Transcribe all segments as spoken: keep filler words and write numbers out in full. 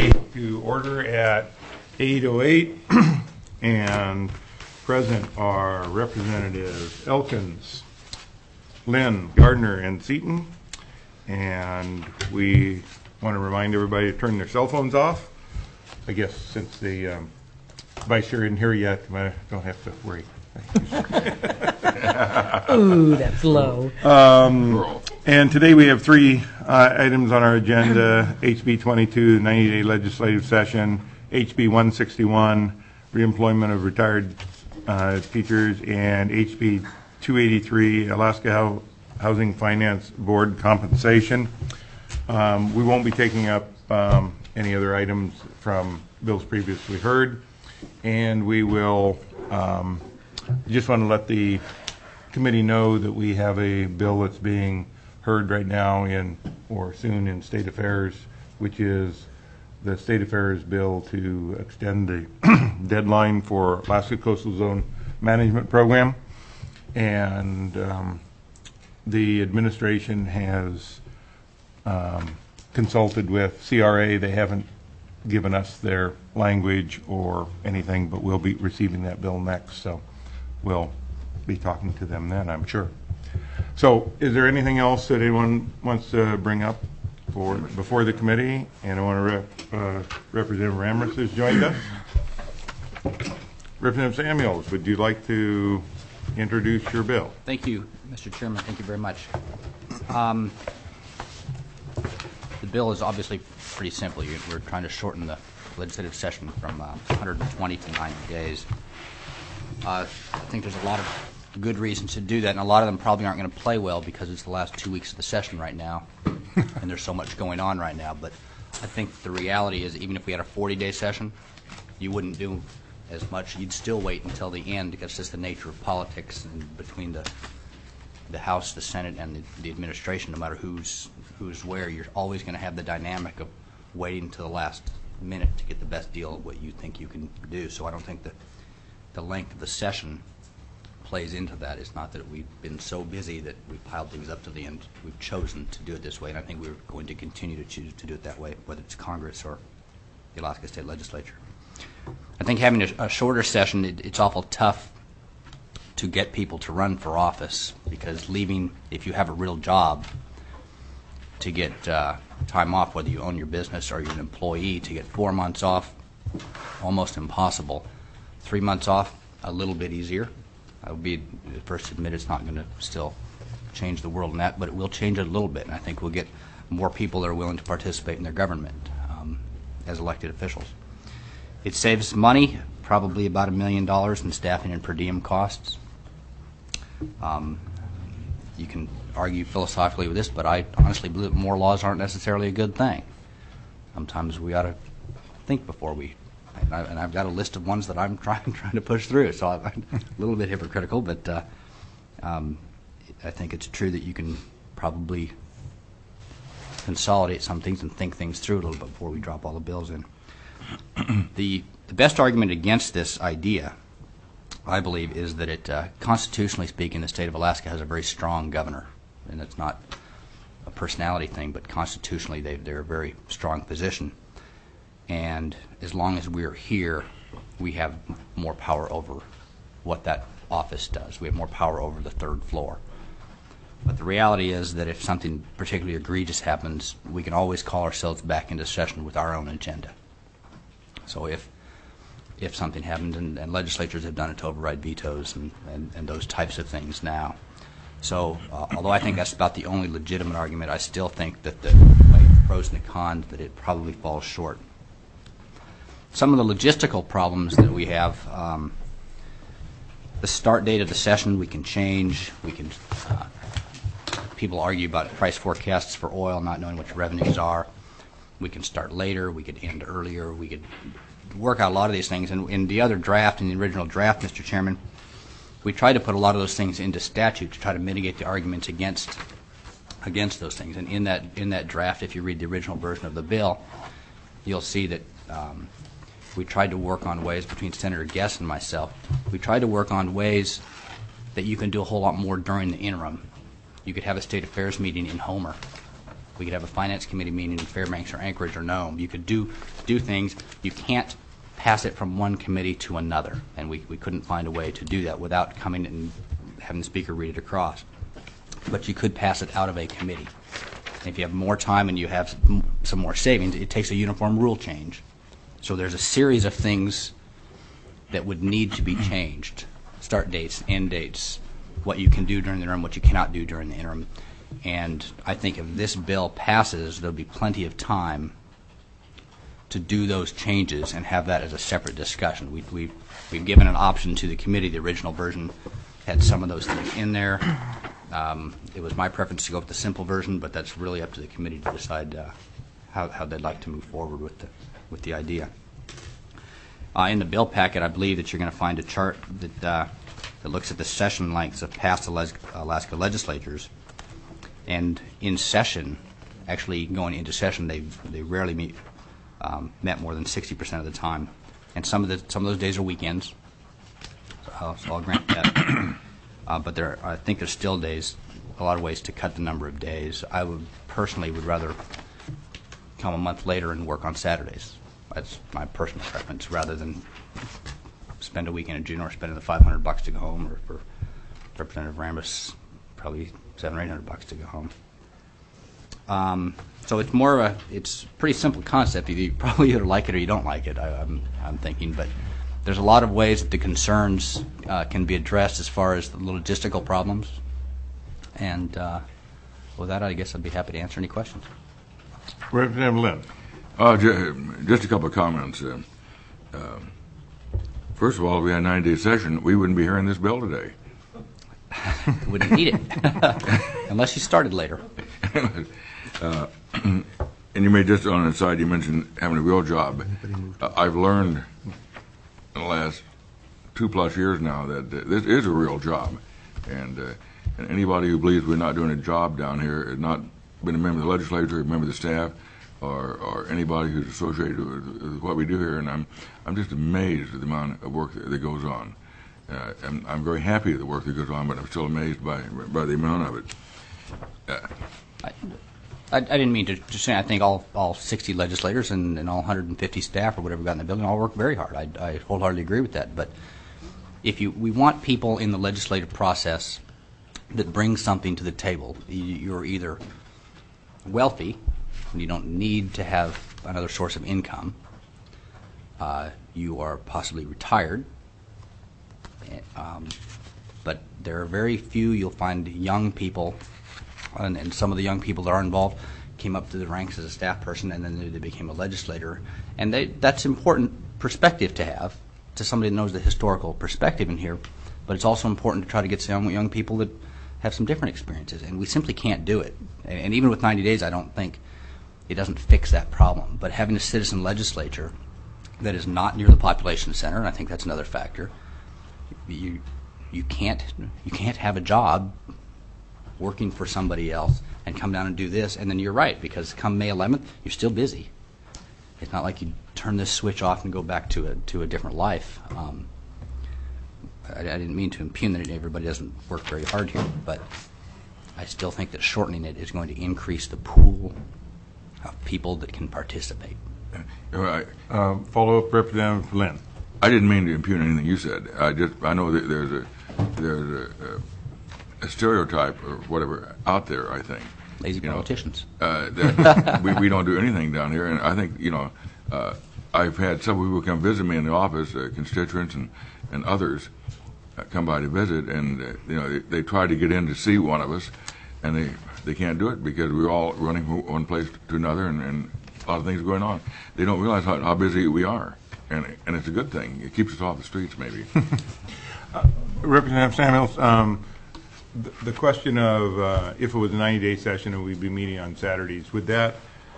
committee to order at eight oh eight, and present are Representatives Elkins, Lynn, Gardner, and Seaton. And we want to remind everybody to turn their cell phones off. I guess since the um, vice chair isn't here yet, I don't have to worry. Ooh, that's low. Um, and today we have three uh, items on our agenda: H B twenty-two, ninety-day legislative session; H B one sixty-one, reemployment of retired uh, teachers; and H B two eighty-three, Alaska Housing Finance Board compensation. Um, we won't be taking up um, any other items from bills previously heard, and we will um, just want to let the committee know that we have a bill that's being heard right now in or soon in State Affairs, which is the State Affairs bill to extend the deadline for Alaska Coastal Zone Management Program. And um, the administration has um, consulted with C R A. They haven't given us their language or anything, but we'll be receiving that bill next, so we'll be talking to them then, I'm sure. So is there anything else that anyone wants to bring up for before the committee? And I want to rep, uh, Representative Ramris has joined us. Representative Samuels, would you like to introduce your bill? Thank you, Mister Chairman. Thank you very much. Um, the bill is obviously pretty simple. You, we're trying to shorten the legislative session from uh, one hundred twenty to ninety days. Uh, I think there's a lot of good reasons to do that, and a lot of them probably aren't going to play well because it's the last two weeks of the session right now, and there's so much going on right now. But I think the reality is, even if we had a forty-day session, you wouldn't do as much. You'd still wait until the end because it's just the nature of politics and between the the House, the Senate, and the, the administration. No matter who's who's where, you're always going to have the dynamic of waiting to the last minute to get the best deal of what you think you can do. So I don't think that the length of the session plays into that. It's not that we've been so busy that we piled things up to the end. We've chosen to do it this way, and I think we're going to continue to choose to do it that way, whether it's Congress or the Alaska State Legislature. I think having a, a shorter session, it, it's awful tough to get people to run for office, because leaving, if you have a real job, to get uh, time off, whether you own your business or you're an employee, to get four months off, almost impossible. Three months off, a little bit easier. I will be the first to admit it's not going to still change the world in that, but it will change it a little bit, and I think we'll get more people that are willing to participate in their government um, as elected officials. It saves money, probably about a million dollars in staffing and per diem costs. Um, you can argue philosophically with this, but I honestly believe that more laws aren't necessarily a good thing. Sometimes we ought to think before we. And, I, and I've got a list of ones that I'm trying trying to push through, so I'm a little bit hypocritical, but uh, um, I think it's true that you can probably consolidate some things and think things through a little bit before we drop all the bills in. the, the best argument against this idea, I believe, is that it, uh, constitutionally speaking, the state of Alaska has a very strong governor, and it's not a personality thing, but constitutionally they, they're a very strong position. And as long as we're here, we have more power over what that office does. We have more power over the third floor. But the reality is that if something particularly egregious happens, we can always call ourselves back into session with our own agenda. So if if something happened, and, and legislatures have done it to override vetoes and, and, and those types of things now. So uh, although I think that's about the only legitimate argument, I still think that the pros and the cons, that it probably falls short. Some of the logistical problems that we have, um, the start date of the session we can change. We can, uh, people argue about price forecasts for oil, not knowing what your revenues are. We can start later, we could end earlier, we could work out a lot of these things. And in the other draft, in the original draft, Mister Chairman, we tried to put a lot of those things into statute to try to mitigate the arguments against against those things. And in that in that draft, if you read the original version of the bill, you'll see that um, we tried to work on ways, between Senator Guest and myself, we tried to work on ways that you can do a whole lot more during the interim. You could have a state affairs meeting in Homer We could have a finance committee meeting in Fairbanks or Anchorage or Nome. You could do do things. You can't pass it from one committee to another, and we, we couldn't find a way to do that without coming and having the speaker read it across. But you could pass it out of a committee. And if you have more time and you have some, some more savings, it takes a uniform rule change. So there's a series of things that would need to be changed. Start dates, end dates, what you can do during the interim, what you cannot do during the interim. And I think if this bill passes, there'll be plenty of time to do those changes and have that as a separate discussion. We, we, we've given an option to the committee. The original version had some of those things in there. Um, it was my preference to go with the simple version, but that's really up to the committee to decide uh, how, how they'd like to move forward with the, with the idea. Uh, in the bill packet, I believe that you're going to find a chart that, uh, that looks at the session lengths of past Alaska legislatures. And in session, actually going into session, they they rarely meet um, met more than sixty percent of the time, and some of the some of those days are weekends. Uh, so I'll grant that. uh, but there, I think there's still days, a lot of ways to cut the number of days. I would personally would rather come a month later and work on Saturdays. That's my personal preference, rather than spend a weekend in June or spending the five hundred bucks to go home, or for Representative Rambis, probably seven or eight hundred bucks to go home. Um, so it's more of a, it's a pretty simple concept. You probably either like it or you don't like it, I, I'm, I'm thinking. But there's a lot of ways that the concerns uh, can be addressed as far as the logistical problems. And uh, with that, I guess I'd be happy to answer any questions. Representative Lynn. Uh, ju- just a couple of comments. Uh, uh, first of all, if we had a nine-day session, we wouldn't be hearing this bill today. Wouldn't need it unless you started later. uh, and you may just on the side, you mentioned having a real job. Uh, I've learned in the last two plus years now that uh, this is a real job, and, uh, and anybody who believes we're not doing a job down here has not been a member of the legislature, a member of the staff, or, or anybody who's associated with, with what we do here. And I'm I'm just amazed at the amount of work that, that goes on. Uh, I'm, I'm very happy at the work that goes on, but I'm still amazed by by the amount of it. Uh, I, I, I didn't mean to just say I think all, all sixty legislators and, and all one hundred fifty staff or whatever got in the building all work very hard. I, I wholeheartedly agree with that. But if you, we want people in the legislative process that bring something to the table. You, you're either wealthy and you don't need to have another source of income. Uh, you are possibly retired. Um, but there are very few. You'll find young people, and, and some of the young people that are involved came up through the ranks as a staff person, and then they, they became a legislator. And they, that's important perspective to have, to somebody that knows the historical perspective in here. But it's also important to try to get some young people that have some different experiences, and we simply can't do it. And, and even with ninety days, I don't think it doesn't fix that problem. But having a citizen legislature that is not near the population center, and I think that's another factor. You you can't you can't have a job working for somebody else and come down and do this, and then you're right, because come May eleventh you're still busy. It's not like you turn this switch off and go back to a to a different life. Um, I, I didn't mean to impugn that everybody doesn't work very hard here, but I still think that shortening it is going to increase the pool of people that can participate. I, Uh, follow up, Representative Lynn. I didn't mean to impugn anything you said. I just I know that there's a there's a, a stereotype or whatever out there. I think Lazy you know, politicians. uh, that we we don't do anything down here, and I think you know uh, I've had some people come visit me in the office, uh, constituents and and others uh, come by to visit, and uh, you know they, they try to get in to see one of us, and they they can't do it because we're all running from one place to another, and, and a lot of things are going on. They don't realize how, how busy we are. And, and it's a good thing. It keeps us off the streets, maybe. uh, Representative Samuels, um, the, the question of uh, if it was a ninety-day session and we'd be meeting on Saturdays, would that,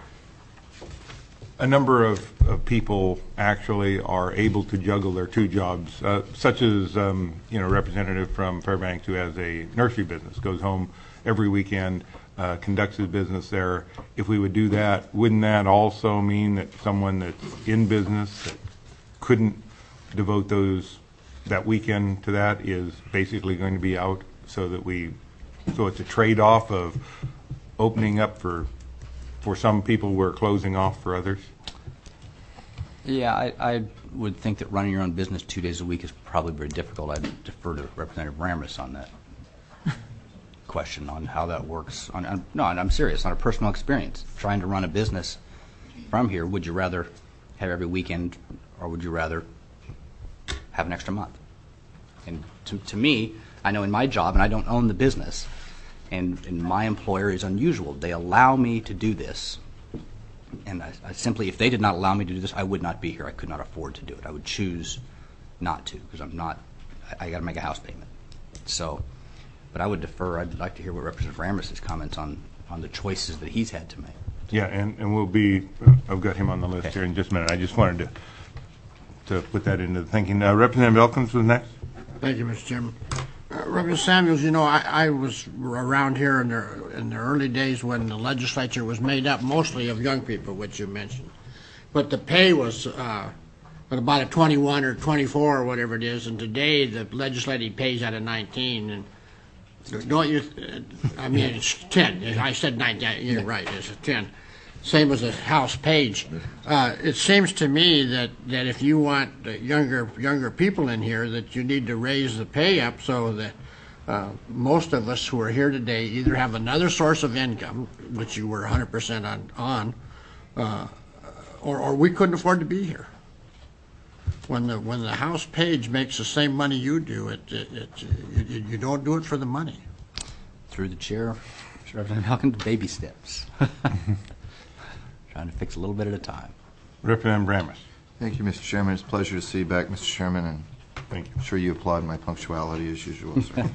a number of, of people actually are able to juggle their two jobs, uh, such as, um, you know, a representative from Fairbanks who has a nursery business, goes home every weekend, uh, conducts his business there. If we would do that, wouldn't that also mean that someone that's in business that couldn't devote those that weekend to that is basically going to be out, so that we so it's a trade-off of opening up for for some people, we're closing off for others? Yeah, I, I would think that running your own business two days a week is probably very difficult. I'd defer to Representative Ramis on that question on how that works. On, on, no, and I'm serious, on a personal experience. Trying to run a business from here, would you rather have every weekend or would you rather have an extra month? And to, to me, I know in my job, and I don't own the business, and, and my employer is unusual. They allow me to do this. And I, I simply, if they did not allow me to do this, I would not be here. I could not afford to do it. I would choose not to because I'm not, I, I got to make a house payment. So, but I would defer. I'd like to hear what Representative Ramis' comments on, on the choices that he's had to make. Yeah, and, and we'll be, uh, I've got him on the list Okay. here in just a minute. I just wanted to to put that into the thinking. Uh, Representative Elkins was next. Thank you, Mister Chairman. Uh, Representative Samuels, you know, I, I was around here in the, in the early days when the legislature was made up mostly of young people, which you mentioned. But the pay was uh, at about a twenty-one or twenty-four or whatever it is, and today the legislative pays out of nineteen. And don't you, uh, I mean, it's ten. I said nineteen, you're right, it's a ten. Same as a house page. Uh, it seems to me that, that if you want the younger younger people in here, that you need to raise the pay up so that uh, most of us who are here today either have another source of income, which you were one hundred percent on, on uh, or, or we couldn't afford to be here. When the when the house page makes the same money you do, it, it, it you, you don't do it for the money. Through the chair, Representative Elkins, baby steps. Trying to fix a little bit at a time. Representative Ramis. Thank you, Mister Chairman. It's a pleasure to see you back, Mister Chairman, and Thank you. I'm sure you applaud my punctuality as usual, sir.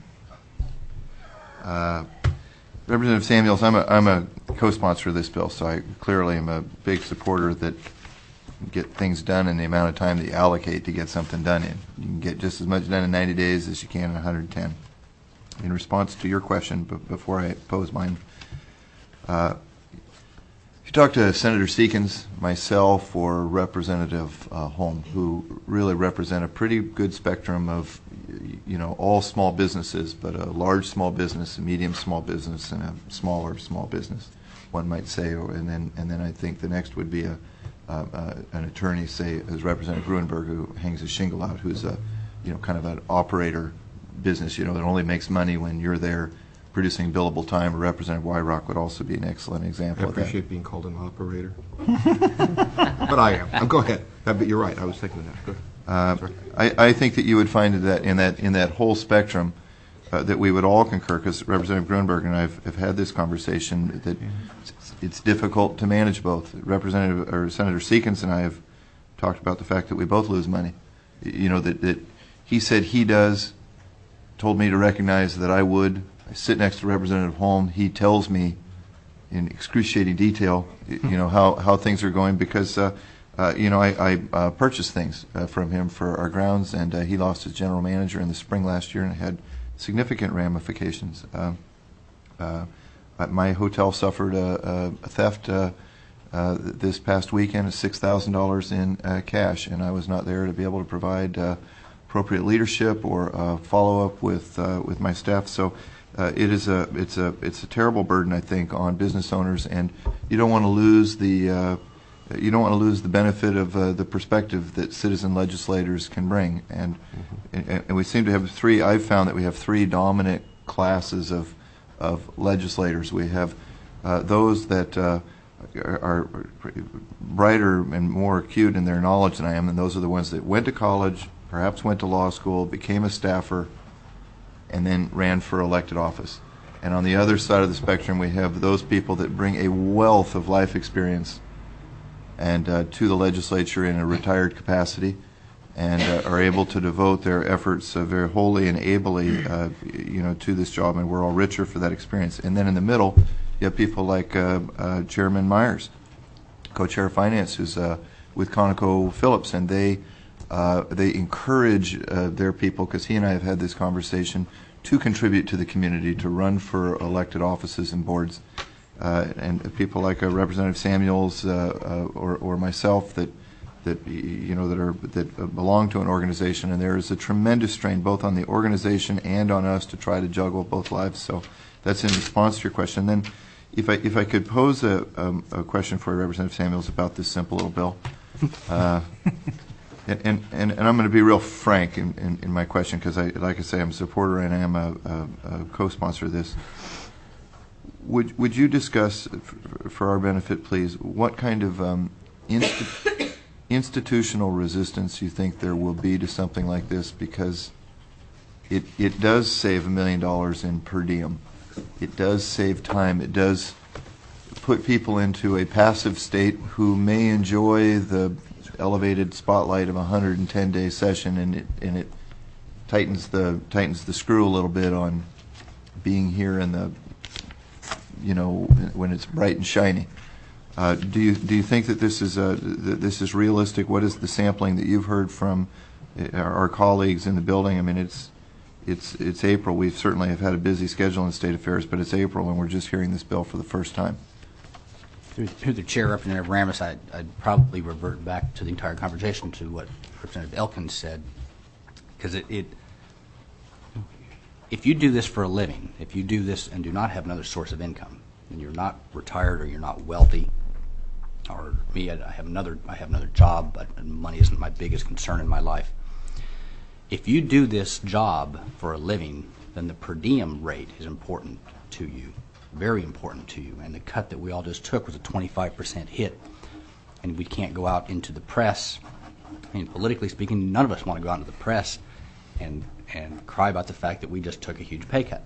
uh, Representative Samuels, I'm a, I'm a co-sponsor of this bill, so I clearly am a big supporter that get things done in the amount of time that you allocate to get something done in. You can get just as much done in ninety days as you can in one hundred ten. In response to your question, but before I pose mine, uh, if you talk to Senator Seekins, myself, or Representative uh, Holm, who really represent a pretty good spectrum of, you know, all small businesses, but a large small business, a medium small business, and a smaller small business, one might say, or, and then and then I think the next would be a uh, uh, an attorney, say, as Representative Gruenberg, who hangs a shingle out, who's a, you know, kind of an operator business, you know, that only makes money when you're there producing billable time. Representative Wyrock would also be an excellent example I of that. appreciate being called an operator. But I am. Uh, Go ahead. Uh, But you're right. I was thinking of that. Go ahead. Uh, Sorry. I, I think that you would find that in that in that whole spectrum uh, that we would all concur, because Representative Gruenberg and I have, have had this conversation, that it's, it's difficult to manage both. Representative or Senator Seekins and I have talked about the fact that we both lose money. You know, that, that he said he does, told me to recognize that I would. I sit next to Representative Holm. He tells me in excruciating detail, you know, how, how things are going, because uh, Uh, you know, I, I uh, purchased things uh, from him for our grounds, and uh, he lost his general manager in the spring last year, and it had significant ramifications. Uh, uh, my hotel suffered a, a theft uh, uh, this past weekend of six thousand dollars in uh, cash, and I was not there to be able to provide uh, appropriate leadership or uh, follow up with uh, with my staff. So uh, it is a it's a it's a terrible burden, I think, on business owners, and you don't want to lose the. Uh, You don't want to lose the benefit of uh, the perspective that citizen legislators can bring, and, mm-hmm. and and we seem to have three. I've found that we have three dominant classes of of legislators. We have uh, those that uh, are, are brighter and more acute in their knowledge than I am, and those are the ones that went to college, perhaps went to law school, became a staffer, and then ran for elected office. And on the other side of the spectrum, we have those people that bring a wealth of life experience and uh, to the legislature in a retired capacity, and uh, are able to devote their efforts uh, very wholly and ably, uh, you know, to this job, and we're all richer for that experience. And then in the middle, you have people like uh, uh, Chairman Myers, co-chair of finance, who's uh, with ConocoPhillips, and they uh, they encourage uh, their people, because he and I have had this conversation, to contribute to the community, to run for elected offices and boards. Uh, and people like uh, Representative Samuels uh, uh, or, or myself that that you know that are that belong to an organization, and there is a tremendous strain both on the organization and on us to try to juggle both lives. So that's in response to your question. Then If I, if I could pose a, um, a question for Representative Samuels about this simple little bill. Uh, and, and, and I'm going to be real frank in, in, in my question because, I, like I say, I'm a supporter and I am a, a, a co-sponsor of this. Would, would you discuss, for, for our benefit, please, what kind of um, insti- institutional resistance you think there will be to something like this? Because it, it does save a million dollars in per diem. It does save time. It does put people into a passive state who may enjoy the elevated spotlight of a one hundred ten day session, and it and it tightens the tightens the screw a little bit on being here in the, you know, when it's bright and shiny. Uh, do you do you think that this is a that this is realistic? What is the sampling that you've heard from our, our colleagues in the building? I mean, it's. It's it's April. We certainly have had a busy schedule in State Affairs, but it's April, and we're just hearing this bill for the first time. Through, through the chair, Representative Ramos, I'd, I'd probably revert back to the entire conversation to what Representative Elkins said, because it, it, if you do this for a living, if you do this and do not have another source of income, and you're not retired or you're not wealthy, or me, I have another, I have another job, but money isn't my biggest concern in my life. If you do this job for a living, then the per diem rate is important to you, very important to you. And the cut that we all just took was a twenty-five percent hit. And we can't go out into the press. I mean, politically speaking, none of us want to go out into the press and, and cry about the fact that we just took a huge pay cut.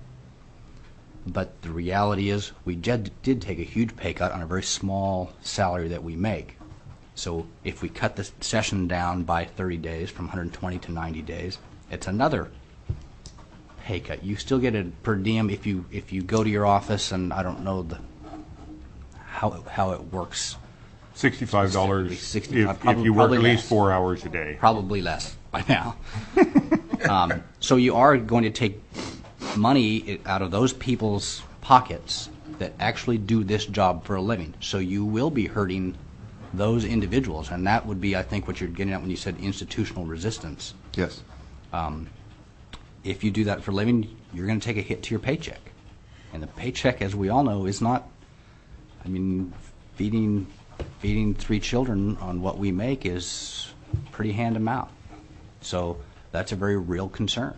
But the reality is we did, did take a huge pay cut on a very small salary that we make. So if we cut the session down by thirty days, from one hundred twenty to ninety days, it's another pay cut. You still get a per diem if you if you go to your office, and I don't know the how how it works. Sixty-five dollars sixty, if, probably, if you work at least less. four hours a day. Probably less by now. um, so you are going to take money out of those people's pockets that actually do this job for a living. So you will be hurting those individuals, and that would be, I think, what you're getting at when you said institutional resistance. Yes. Um, if you do that for a living, you're going to take a hit to your paycheck. And the paycheck, as we all know, is not, I mean, feeding feeding three children on what we make is pretty hand to mouth. So that's a very real concern.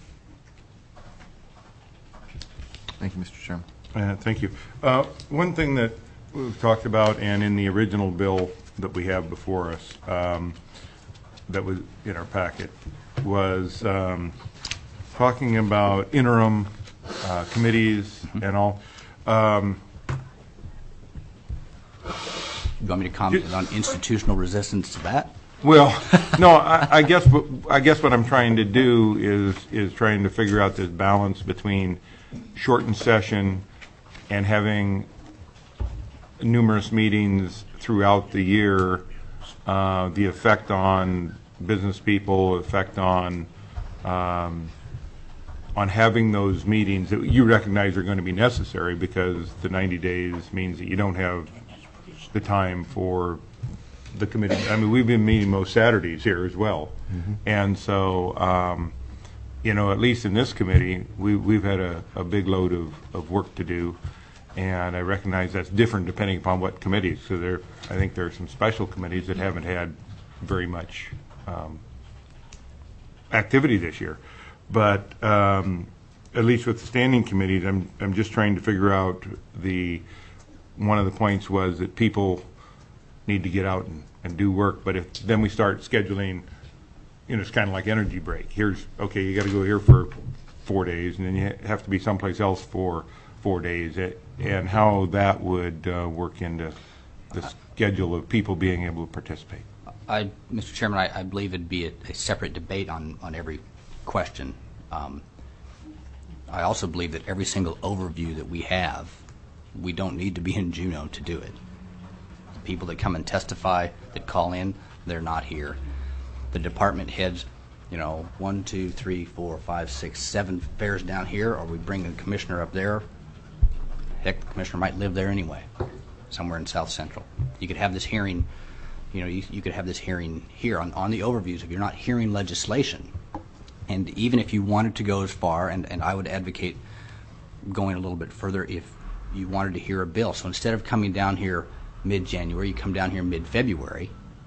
Thank you, Mister Chairman. Uh, thank you. Uh, one thing that we've talked about, and in the original bill that we have before us, um, that was in our packet, was um, talking about interim uh, committees mm-hmm. and all. Um, you want me to comment you, on institutional resistance to that? Well, no. I, I guess. What, I guess what I'm trying to do is is trying to figure out this balance between shortened session and having numerous meetings throughout the year, uh, the effect on business people, effect on um, on having those meetings that you recognize are going to be necessary, because the ninety days means that you don't have the time for the committee. I mean, we've been meeting most Saturdays here as well, mm-hmm. and so um, you know, at least in this committee, we, we've had a, a big load of, of work to do. And I recognize that's different depending upon what committees. So there, I think there are some special committees that haven't had very much um, activity this year. But um, at least with the standing committees, I'm I'm just trying to figure out the one of the points was that people need to get out and, and do work. But if then we start scheduling, you know, it's kind of like energy break. Here's okay, you got to go here for four days, and then you have to be someplace else for four days. It, and how that would uh, work into the schedule of people being able to participate. I, Mister Chairman, I, I believe it'd be a, a separate debate on, on every question. Um, I also believe that every single overview that we have, we don't need to be in Juneau to do it. People that come and testify, that call in, they're not here. The department heads, you know, one, two, three, four, five, six, seven fairs down here, or we bring a commissioner up there. Heck, the commissioner might live there anyway, somewhere in South Central. You could have this hearing, you know, you, you could have this hearing here on, on the overviews if you're not hearing legislation. And even if you wanted to go as far, and, and I would advocate going a little bit further, if you wanted to hear a bill. So instead of coming down here mid-January, you come down here mid-February.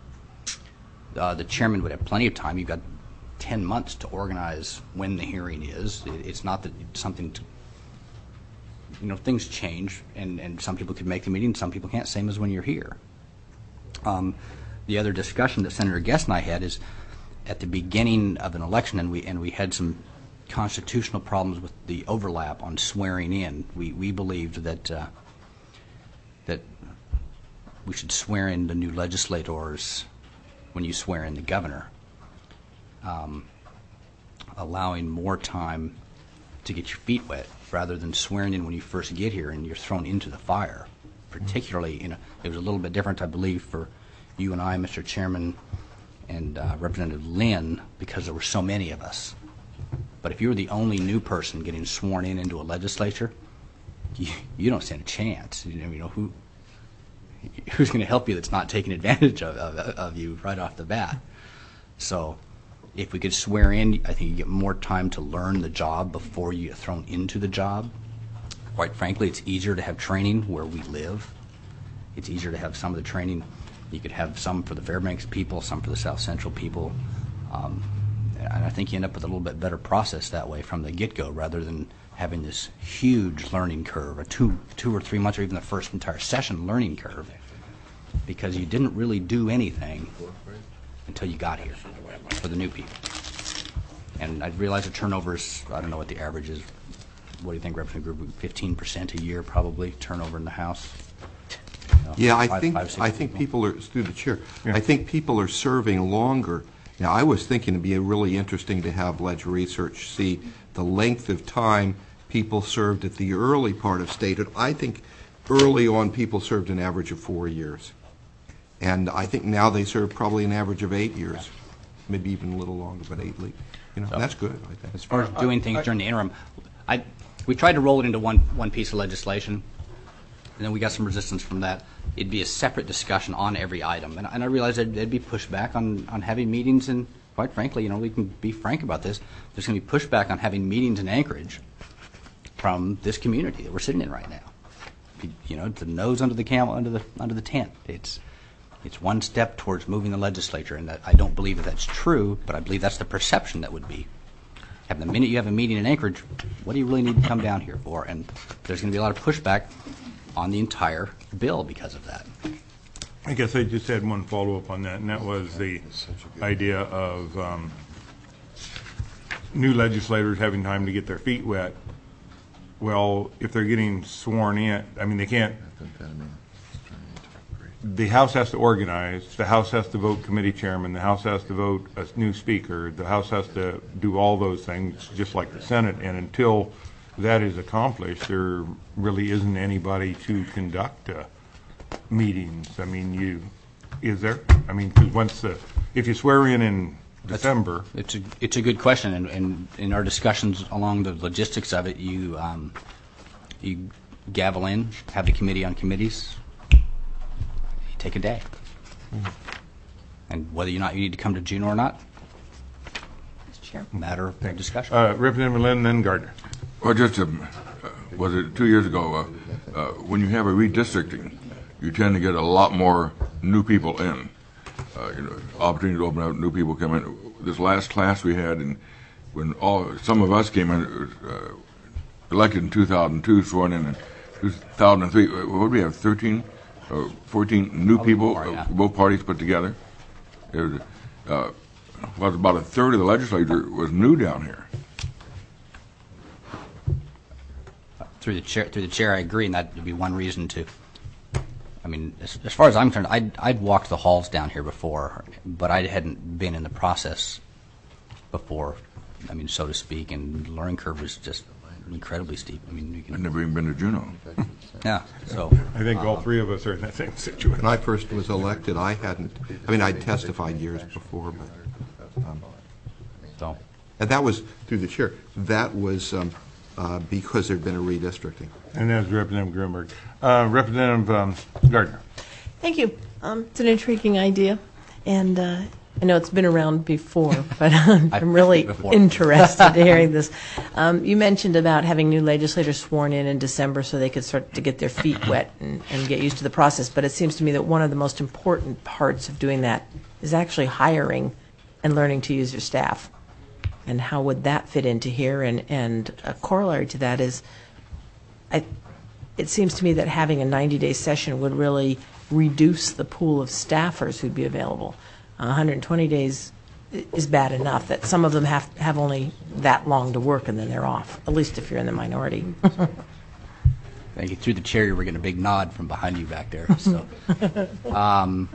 Uh, the chairman would have plenty of time. You've got ten months to organize when the hearing is. It, it's not that it's something to, you know, things change, and, and some people could make the meeting, some people can't, same as when you're here. Um, the other discussion that Senator Guest and I had is at the beginning of an election, and we and we had some constitutional problems with the overlap on swearing in. We we believed that uh, that we should swear in the new legislators when you swear in the governor, um, allowing more time to get your feet wet rather than swearing in when you first get here and you're thrown into the fire. Particularly, you know, it was a little bit different, I believe, for you and I, Mister Chairman, and uh, Representative Lynn, because there were so many of us. But if you were the only new person getting sworn in into a legislature, you, you don't stand a chance. You know, you know who who's going to help you that's not taking advantage of, of, of you right off the bat. So if we could swear in, I think you get more time to learn the job before you get thrown into the job. Quite frankly, it's easier to have training where we live. It's easier to have some of the training. You could have some for the Fairbanks people, some for the South Central people. Um, and I think you end up with a little bit better process that way from the get-go rather than having this huge learning curve, a two, two or three months or even the first entire session learning curve, because you didn't really do anything until you got here for the new people. And I realize the turnover is, I don't know what the average is. What do you think, Representative Gruber? fifteen percent a year probably turnover in the House? No, Yeah, I five- think, five, six I think people are, through the chair, Yeah. I think people are serving longer. Now, I was thinking it'd be really interesting to have Ledger Research see the length of time people served at the early part of statehood. I think early on, people served an average of four years. And I think now they serve probably an average of eight years, maybe even a little longer, but eight, le- you know, that's good, I think. As far as doing things during the interim, I, we tried to roll it into one, one piece of legislation, and then we got some resistance from that. It'd be a separate discussion on every item. And, and I realized there'd, there'd be pushback on, on having meetings, and quite frankly, you know, we can be frank about this. There's going to be pushback on having meetings in Anchorage from this community that we're sitting in right now. You know, the nose under the camel, under the under the tent. It's it's one step towards moving the legislature, and that I don't believe that that's true, but I believe that's the perception that would be. Have the minute you have a meeting in Anchorage, what do you really need to come down here for? And there's going to be a lot of pushback on the entire bill because of that. I guess I just had one follow-up on that, and that was the idea of um, new legislators having time to get their feet wet. Well, if they're getting sworn in, I mean, they can't, the House has to organize, the House has to vote committee chairman, the House has to vote a new speaker, the House has to do all those things, just like the Senate, and until that is accomplished, there really isn't anybody to conduct uh, meetings. I mean, you, is there? I mean, because once the, if you swear in in December. It's a it's a good question, and, and in our discussions along the logistics of it, you um, you gavel in, have the committee on committees, you take a day, mm-hmm. and whether or not you need to come to Juneau or not, Chair. matter of discussion. Uh, Representative Lynn, then Gardner. Well, just, um, uh, was it two years ago, uh, uh, when you have a redistricting, you tend to get a lot more new people in. Uh, you know, opportunity to open up, new people come in. This last class we had, and when all some of us came in, uh, elected in two thousand two, sworn in in two thousand three. What did we have? Thirteen, or fourteen new people, more, yeah. uh, both parties put together. It was, uh, was about a third of the legislature was new down here. Through the chair, through the chair, I agree, and that would be one reason to. I mean, as, as far as I'm concerned, I'd, I'd walked the halls down here before, but I hadn't been in the process before, I mean, so to speak, and the learning curve was just incredibly steep. I mean, you I've can, never even been to Juneau. yeah, so. I think all three of us are in that same situation. When I first was elected, I hadn't, I mean, I'd testified years before, but, um, So, and that was, through the chair, that was um, uh, because there'd been a redistricting. And that's Representative Grunberg. Uh, Representative um, Gardner. Thank you. Um, it's an intriguing idea, and uh, I know it's been around before, but I'm I've really heard it before. interested in hearing this. Um, you mentioned about having new legislators sworn in in December so they could start to get their feet wet and, and get used to the process. But it seems to me that one of the most important parts of doing that is actually hiring and learning to use your staff. And how would that fit into here? And, and a corollary to that is, I, it seems to me that having a ninety-day session would really reduce the pool of staffers who'd be available. one hundred twenty days is bad enough that some of them have have only that long to work and then they're off, at least if you're in the minority. Thank you. Through the chair, you were getting a big nod from behind you back there. So, um,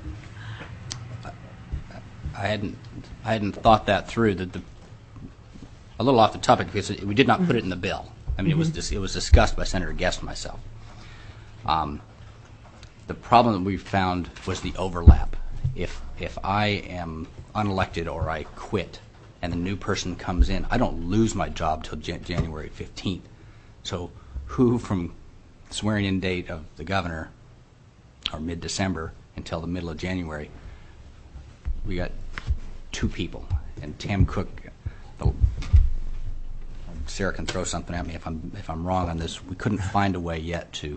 I hadn't I hadn't thought that through. That the a little off the topic because it, we did not put it in the bill. I mean, it was dis, it was discussed by Senator Guest and myself. Um, the problem that we found was the overlap. If if I am unelected or I quit and the new person comes in, I don't lose my job till Jan- January fifteenth. So who from swearing-in date of the governor or mid-December until the middle of January, we got two people. And Tim Cook, the, Sarah can throw something at me if I'm if I'm wrong on this. We couldn't find a way yet to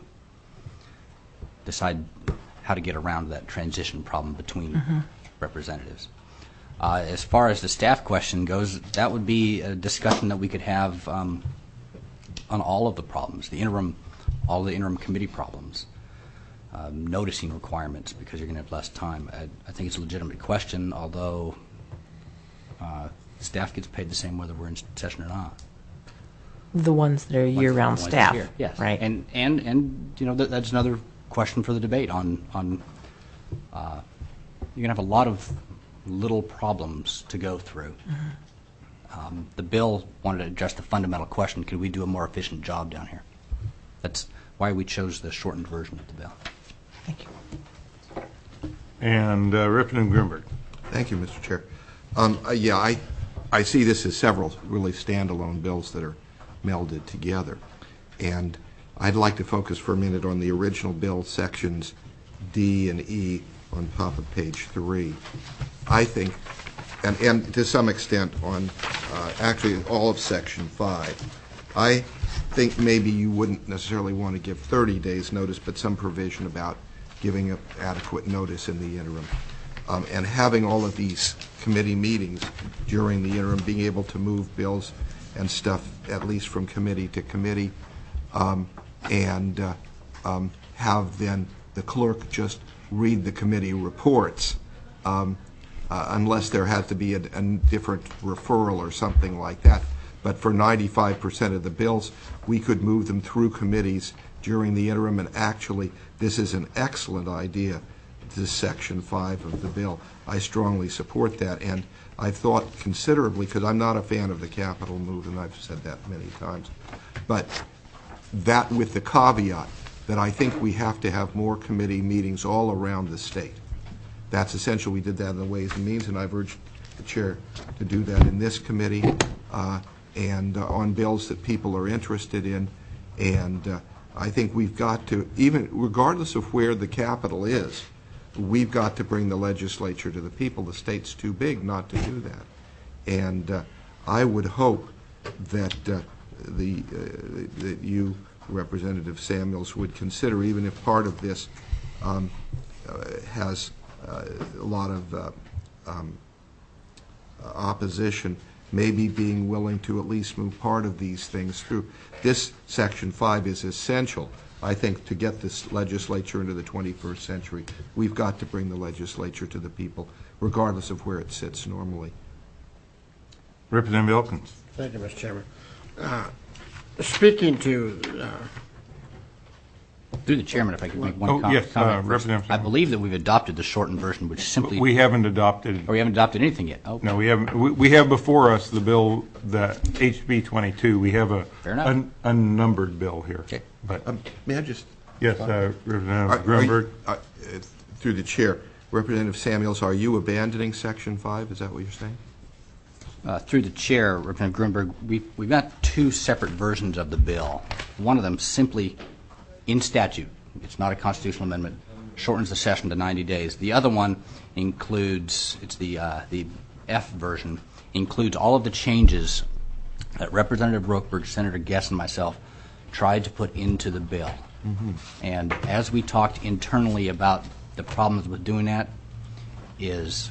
decide how to get around that transition problem between mm-hmm. representatives. Uh, as far as the staff question goes, that would be a discussion that we could have um, on all of the problems, the interim, all the interim committee problems, um, noticing requirements because you're going to have less time. I, I think it's a legitimate question, although uh, staff gets paid the same whether we're in session or not. The ones that are year-round staff, here. Yes, right? And and and you know that, that's another question for the debate on on. Uh, you're going to have a lot of little problems to go through. Mm-hmm. Um, the bill wanted to address the fundamental question: could we do a more efficient job down here? That's why we chose the shortened version of the bill. Thank you. And uh, Representative Grunberg. Thank you, Mister Chair. Um, uh, yeah, I I see this as several really standalone bills that are melded together, and I'd like to focus for a minute on the original bill, sections D and E on top of page three. I think, and, and to some extent on uh, actually all of section five, I think maybe you wouldn't necessarily want to give thirty days notice, but some provision about giving a adequate notice in the interim. Um, and having all of these committee meetings during the interim, being able to move bills and stuff at least from committee to committee, um, and uh, um, have then the clerk just read the committee reports, um, uh, unless there has to be a, a different referral or something like that. But for ninety-five percent of the bills, we could move them through committees during the interim, and actually this is an excellent idea, this section five of the bill. I strongly support that, and I've thought considerably, because I'm not a fan of the capital move, and I've said that many times, but that with the caveat that I think we have to have more committee meetings all around the state. That's essential. We did that in the Ways and Means, and I've urged the chair to do that in this committee uh, and uh, on bills that people are interested in. And uh, I think we've got to, even regardless of where the capital is, we've got to bring the legislature to the people. The state's too big not to do that. And uh, I would hope that uh, the uh, that you, Representative Samuels, would consider, even if part of this um, uh, has uh, a lot of uh, um, opposition, maybe being willing to at least move part of these things through. This section five is essential, I think, to get this legislature into the twenty-first century. We've got to bring the legislature to the people, regardless of where it sits normally. Representative Elkins. Thank you, Mister Chairman. Uh, speaking to uh, Through the chairman, if I could make one Oh, com- yes, uh, comment. first. Representative I Samuel. believe that we've adopted the shortened version, which simply We haven't adopted, or we haven't adopted anything yet. Oh, no, we haven't, we, we have before us the bill, the H B twenty-two. We have a Fair enough. un, unnumbered bill here. Okay. But, Um, may I just yes, uh, Representative Are- are Grunberg. you- uh, uh, through the chair, Representative Samuels, are you abandoning section five? Is that what you're saying? Uh, through the chair, Representative Grunberg, we, we've got two separate versions of the bill. One of them simply in statute, it's not a constitutional amendment, shortens the session to ninety days. The other one includes, it's the, uh, the F version, includes all of the changes that Representative Rokeberg, Senator Guess, and myself tried to put into the bill. Mm-hmm. And as we talked internally about the problems with doing that, is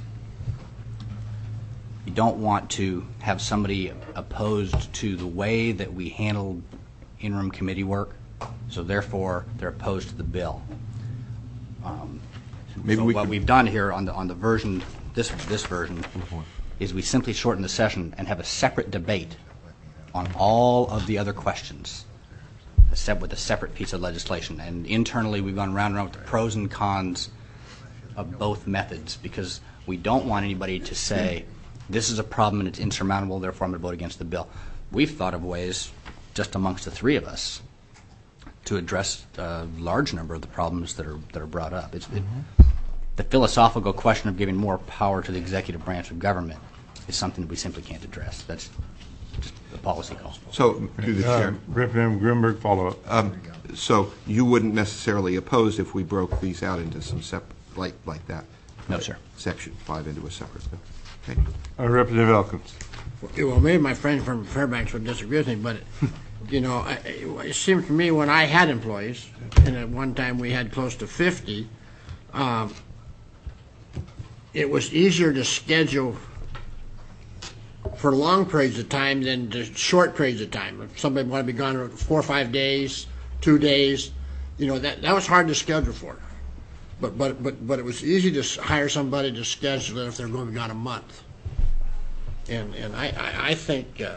you don't want to have somebody opposed to the way that we handled interim committee work, so therefore they're opposed to the bill. Um, Maybe so we what could- we've done here on the on the version, this this version, is we simply shorten the session and have a separate debate on all of the other questions, except with a separate piece of legislation. And internally, we've gone round and round with the pros and cons of both methods, because we don't want anybody to say, this is a problem and it's insurmountable, therefore I'm going to vote against the bill. We've thought of ways, just amongst the three of us, to address a large number of the problems that are that are brought up. It's, it, the philosophical question of giving more power to the executive branch of government is something that we simply can't address. That's just a policy call. So, through the Uh, chair, Representative Grunberg, follow up. um, so you wouldn't necessarily oppose if we broke these out into some separate, like, like that? No, sir. Section five into a separate bill. Okay. Uh, Representative Elkins. Well, maybe my friend from Fairbanks would disagree with me, but, you know, I- it seemed to me when I had employees, and at one time we had close to fifty, um, it was easier to schedule for long periods of time than to short periods of time. If somebody wanted to be gone four or five days, two days, you know, that, that was hard to schedule for. But, but, but, but it was easy to s- hire somebody to schedule it if they're going to be gone a month. And, and I, I, I think, uh,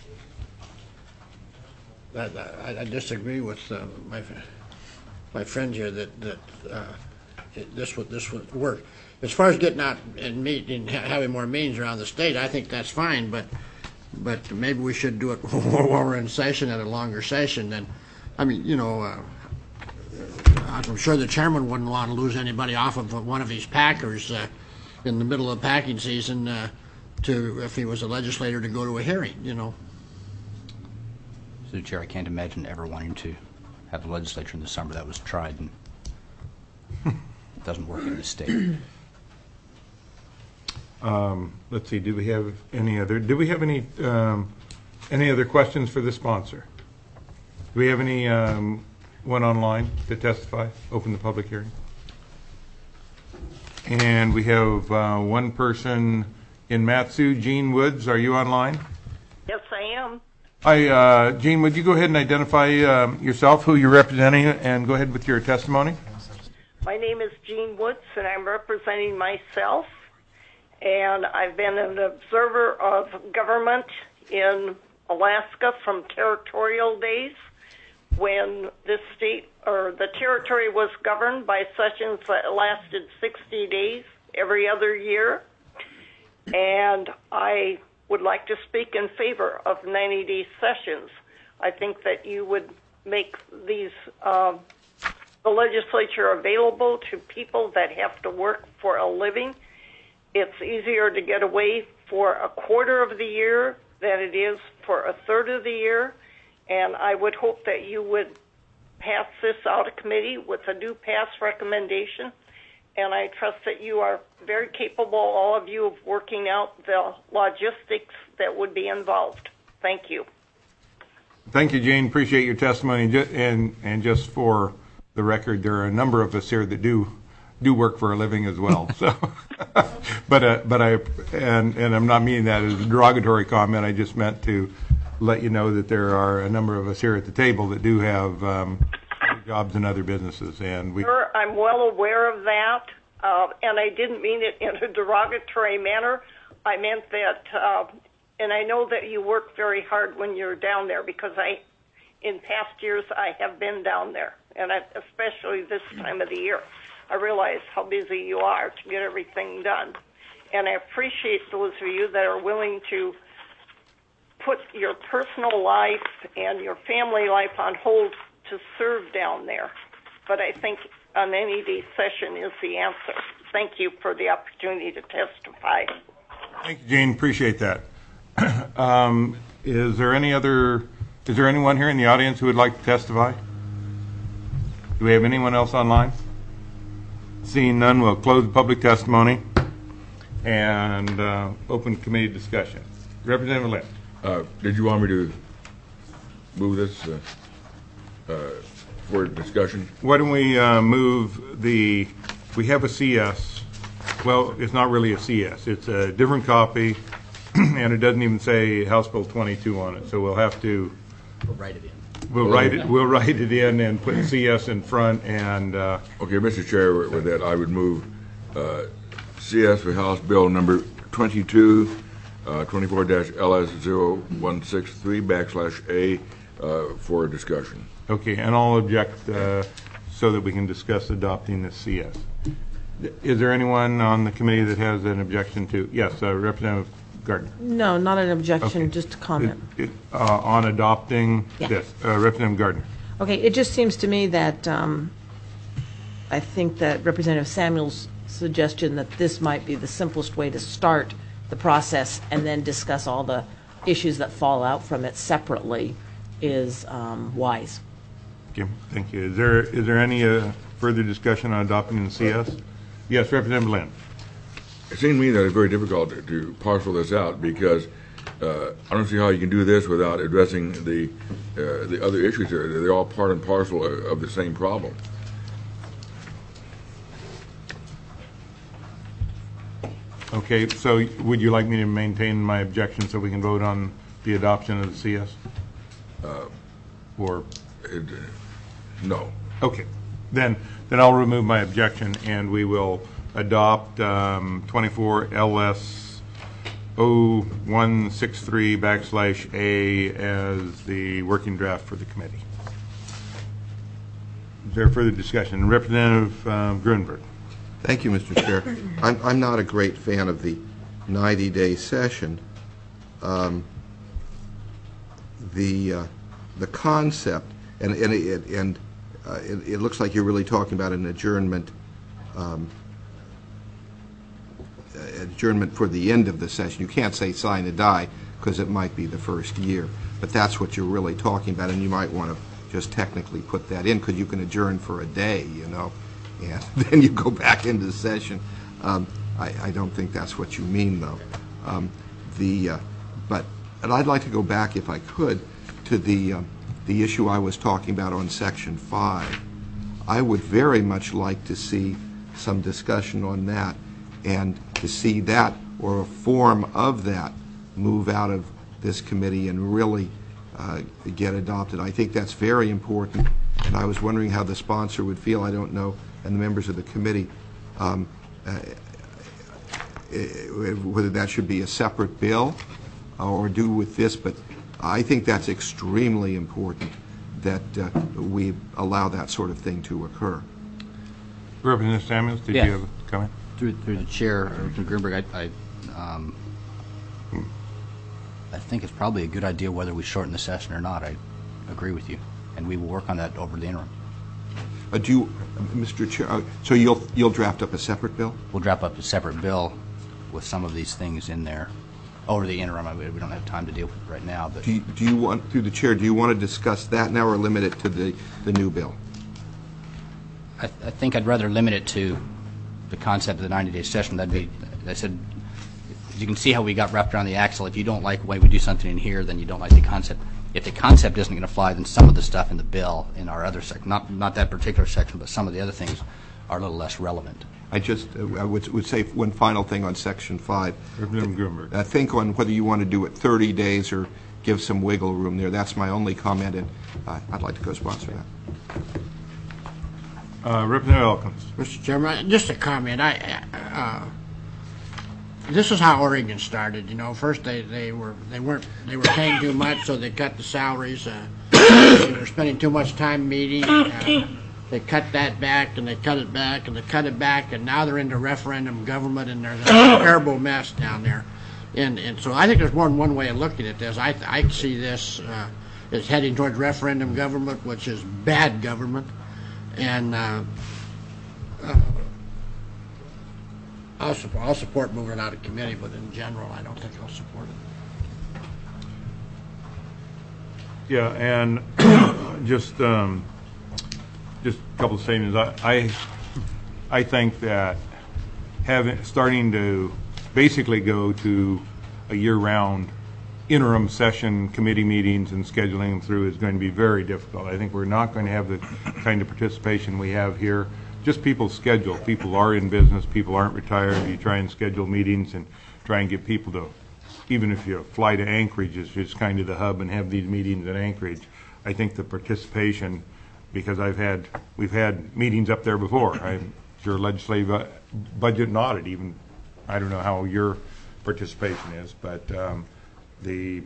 that, that- I, I disagree with, uh, my, my friend here that, that, uh, it- this would, this would work. As far as getting out and meet, and ha- having more meetings around the state, I think that's fine, but, but maybe we should do it while we're in session at a longer session than, I mean, you know, uh, I'm sure the chairman wouldn't want to lose anybody off of one of his packers, uh, in the middle of packing season, uh, to, if he was a legislator, to go to a hearing, you know. Through the chair, I can't imagine ever wanting to have the legislature in the summer. That was tried and it doesn't work in this state. Um, let's see, do we have any other, do we have any, um, any other questions for the sponsor? Do we have any, um, one online to testify, open the public hearing? And we have, uh, one person in Matsu, Gene Woods, are you online? Yes, I am. Hi, uh, Gene, would you go ahead and identify, um, yourself, who you're representing, and go ahead with your testimony? My name is Jean Woods, and I'm representing myself. And I've been an observer of government in Alaska from territorial days, when this state or the territory was governed by sessions that lasted sixty days every other year. And I would like to speak in favor of ninety-day sessions. I think that you would make these um, the legislature available to people that have to work for a living. It's easier to get away for a quarter of the year than it is for a third of the year. And I would hope that you would pass this out of committee with a do pass recommendation. And I trust that you are very capable, all of you, of working out the logistics that would be involved. Thank you. Thank you, Jane. Appreciate your testimony. Ju- And, and just for the record, there are a number of us here that do do work for a living as well. So, but uh, but I and and I'm not meaning that as a derogatory comment. I just meant to let you know that there are a number of us here at the table that do have um, jobs in other businesses, and we. Sure, I'm well aware of that, uh, and I didn't mean it in a derogatory manner. I meant that, uh, and I know that you work very hard when you're down there, because I, in past years, I have been down there, and I, especially this time of the year. I realize how busy you are to get everything done. And I appreciate those of you that are willing to put your personal life and your family life on hold to serve down there. But I think an any day session is the answer. Thank you for the opportunity to testify. Thank you, Jane. Appreciate that. um, is there any other? Is there anyone here in the audience who would like to testify? Do we have anyone else online? Seeing none, we'll close public testimony and uh, open committee discussion. Representative Lynn. Uh, Did you want me to move this uh, uh, for discussion? Why don't we uh, move the, we have a C S. Well, it's not really a C S. It's a different copy, and it doesn't even say House Bill twenty-two on it. So we'll have to, We'll write it in. we'll write it, we'll write it in and put C S in front and, uh, Okay, Mister Chair, with with that, I would move uh, C S for House Bill number twenty-two, uh, twenty-four dash L S zero one six three backslash A uh, for discussion. okay, and I'll object uh, so that we can discuss adopting the C S. Is there anyone on the committee that has an objection to? Yes, uh, Representative Gardner. No, not an objection, Okay. just a comment. It- it, uh, On adopting Yeah. this, uh, Representative Gardner. Okay, it just seems to me that, um, I think that Representative Samuel's suggestion that this might be the simplest way to start the process and then discuss all the issues that fall out from it separately is um, wise. Okay, thank you. Is there, is there any uh, further discussion on adopting the C S? Yes, Representative Lynn. It seems to me that it's very difficult to- to parcel this out because uh, I don't see how you can do this without addressing the uh, the other issues here. They're all part and parcel of of the same problem. Okay, so would you like me to maintain my objection so we can vote on the adoption of the C S? Or, It- No. okay, then, then I'll remove my objection and we will adopt um, twenty-four L S zero one six three backslash A as the working draft for the committee. Is there further discussion? Representative um, Grunberg. Thank you, Mister Chair. I'm, I'm not a great fan of the ninety-day session. Um, The, uh, the concept, and, and, it- and uh, it, it looks like you're really talking about an adjournment, um, uh, adjournment for the end of the session. You can't say sign and die, because it might be the first year. But that's what you're really talking about, and you might want to just technically put that in, because you can adjourn for a day, you know, and then you go back into the session. Um, I, I don't think that's what you mean, though. Um, the, uh, but, and I'd like to go back, if I could, to the, um, the issue I was talking about on Section five. I would very much like to see some discussion on that, and to see that, or a form of that, move out of this committee and really uh, get adopted. I think that's very important, and I was wondering how the sponsor would feel, I don't know, and the members of the committee, um, uh, whether that should be a separate bill or do with this, but I think that's extremely important that uh, we allow that sort of thing to occur. Representative Samuels, did Yes. you have a comment? Through, through the chair, Representative Grunberg, I, I, um, I think it's probably a good idea whether we shorten the session or not. I agree with you, and we will work on that over the interim. Uh, do you, Mister Chair, uh, so you'll you'll draft up a separate bill? We'll draft up a separate bill with some of these things in there over the interim. I mean, we don't have time to deal with it right now, but Do you, do you want, through the chair, do you want to discuss that now or limit it to the, the new bill? I, I think I'd rather limit it to the concept of the ninety-day session. That'd be, I said, you can see how we got wrapped around the axle. If you don't like the way we do something in here, then you don't like the concept. If the concept isn't going to fly, then some of the stuff in the bill in our other section, not not that particular section, but some of the other things are a little less relevant. I just, uh, I would, would say one final thing on Section five. Representative Grunberg. Uh, think on whether you want to do it thirty days or give some wiggle room there. That's my only comment, and uh, I'd like to co-sponsor that. Uh, Representative Elkins. Mister Chairman, just a comment. I, uh, this is how Oregon started. You know, first they, they were they weren't they were paying too much, so they cut the salaries. Uh, they were spending too much time meeting. Uh, they cut that back, and they cut it back, and they cut it back, and now they're into referendum government, and there's a terrible mess down there. And and so I think there's more than one way of looking at this. I I see this uh, as heading towards referendum government, which is bad government, and. Uh, uh, I'll support, I'll support moving it out of committee, but in general, I don't think I'll support it. Yeah, and just um, just a couple of statements. I, I I think that having, starting to basically go to a year-round interim session committee meetings and scheduling them through is going to be very difficult. I think we're not going to have the kind of participation we have here. Just people's schedule. People are in business. People aren't retired. You try and schedule meetings and try and get people to, even if you fly to Anchorage, is just kind of the hub and have these meetings in Anchorage. I think the participation, because I've had, we've had meetings up there before. I'm sure legislative uh, budget and audit even, I don't know how your participation is, but um, the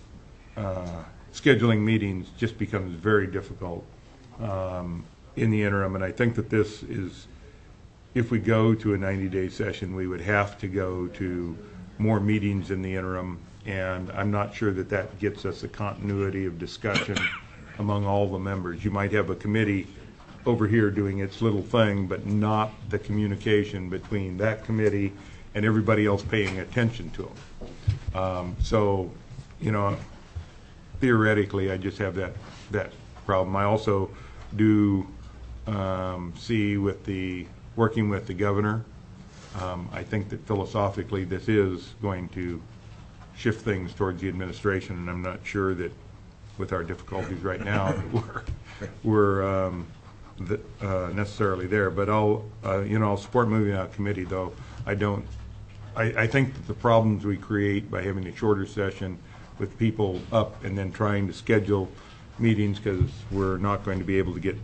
uh, scheduling meetings just becomes very difficult um, in the interim. And I think that this is, if we go to a ninety-day session, we would have to go to more meetings in the interim. And I'm not sure that that gets us a continuity of discussion among all the members. You might have a committee over here doing its little thing, but not the communication between that committee and everybody else paying attention to them. Um, so, you know, theoretically, I just have that that problem. I also do um, see with the working with the governor. Um, I think that philosophically, this is going to shift things towards the administration, and I'm not sure that, with our difficulties right now, we're we're um, the, uh, necessarily there. But I'll, uh, you know, I'll support moving out of committee, though. I don't. I, I think that the problems we create by having a shorter session with people up and then trying to schedule meetings, because we're not going to be able to get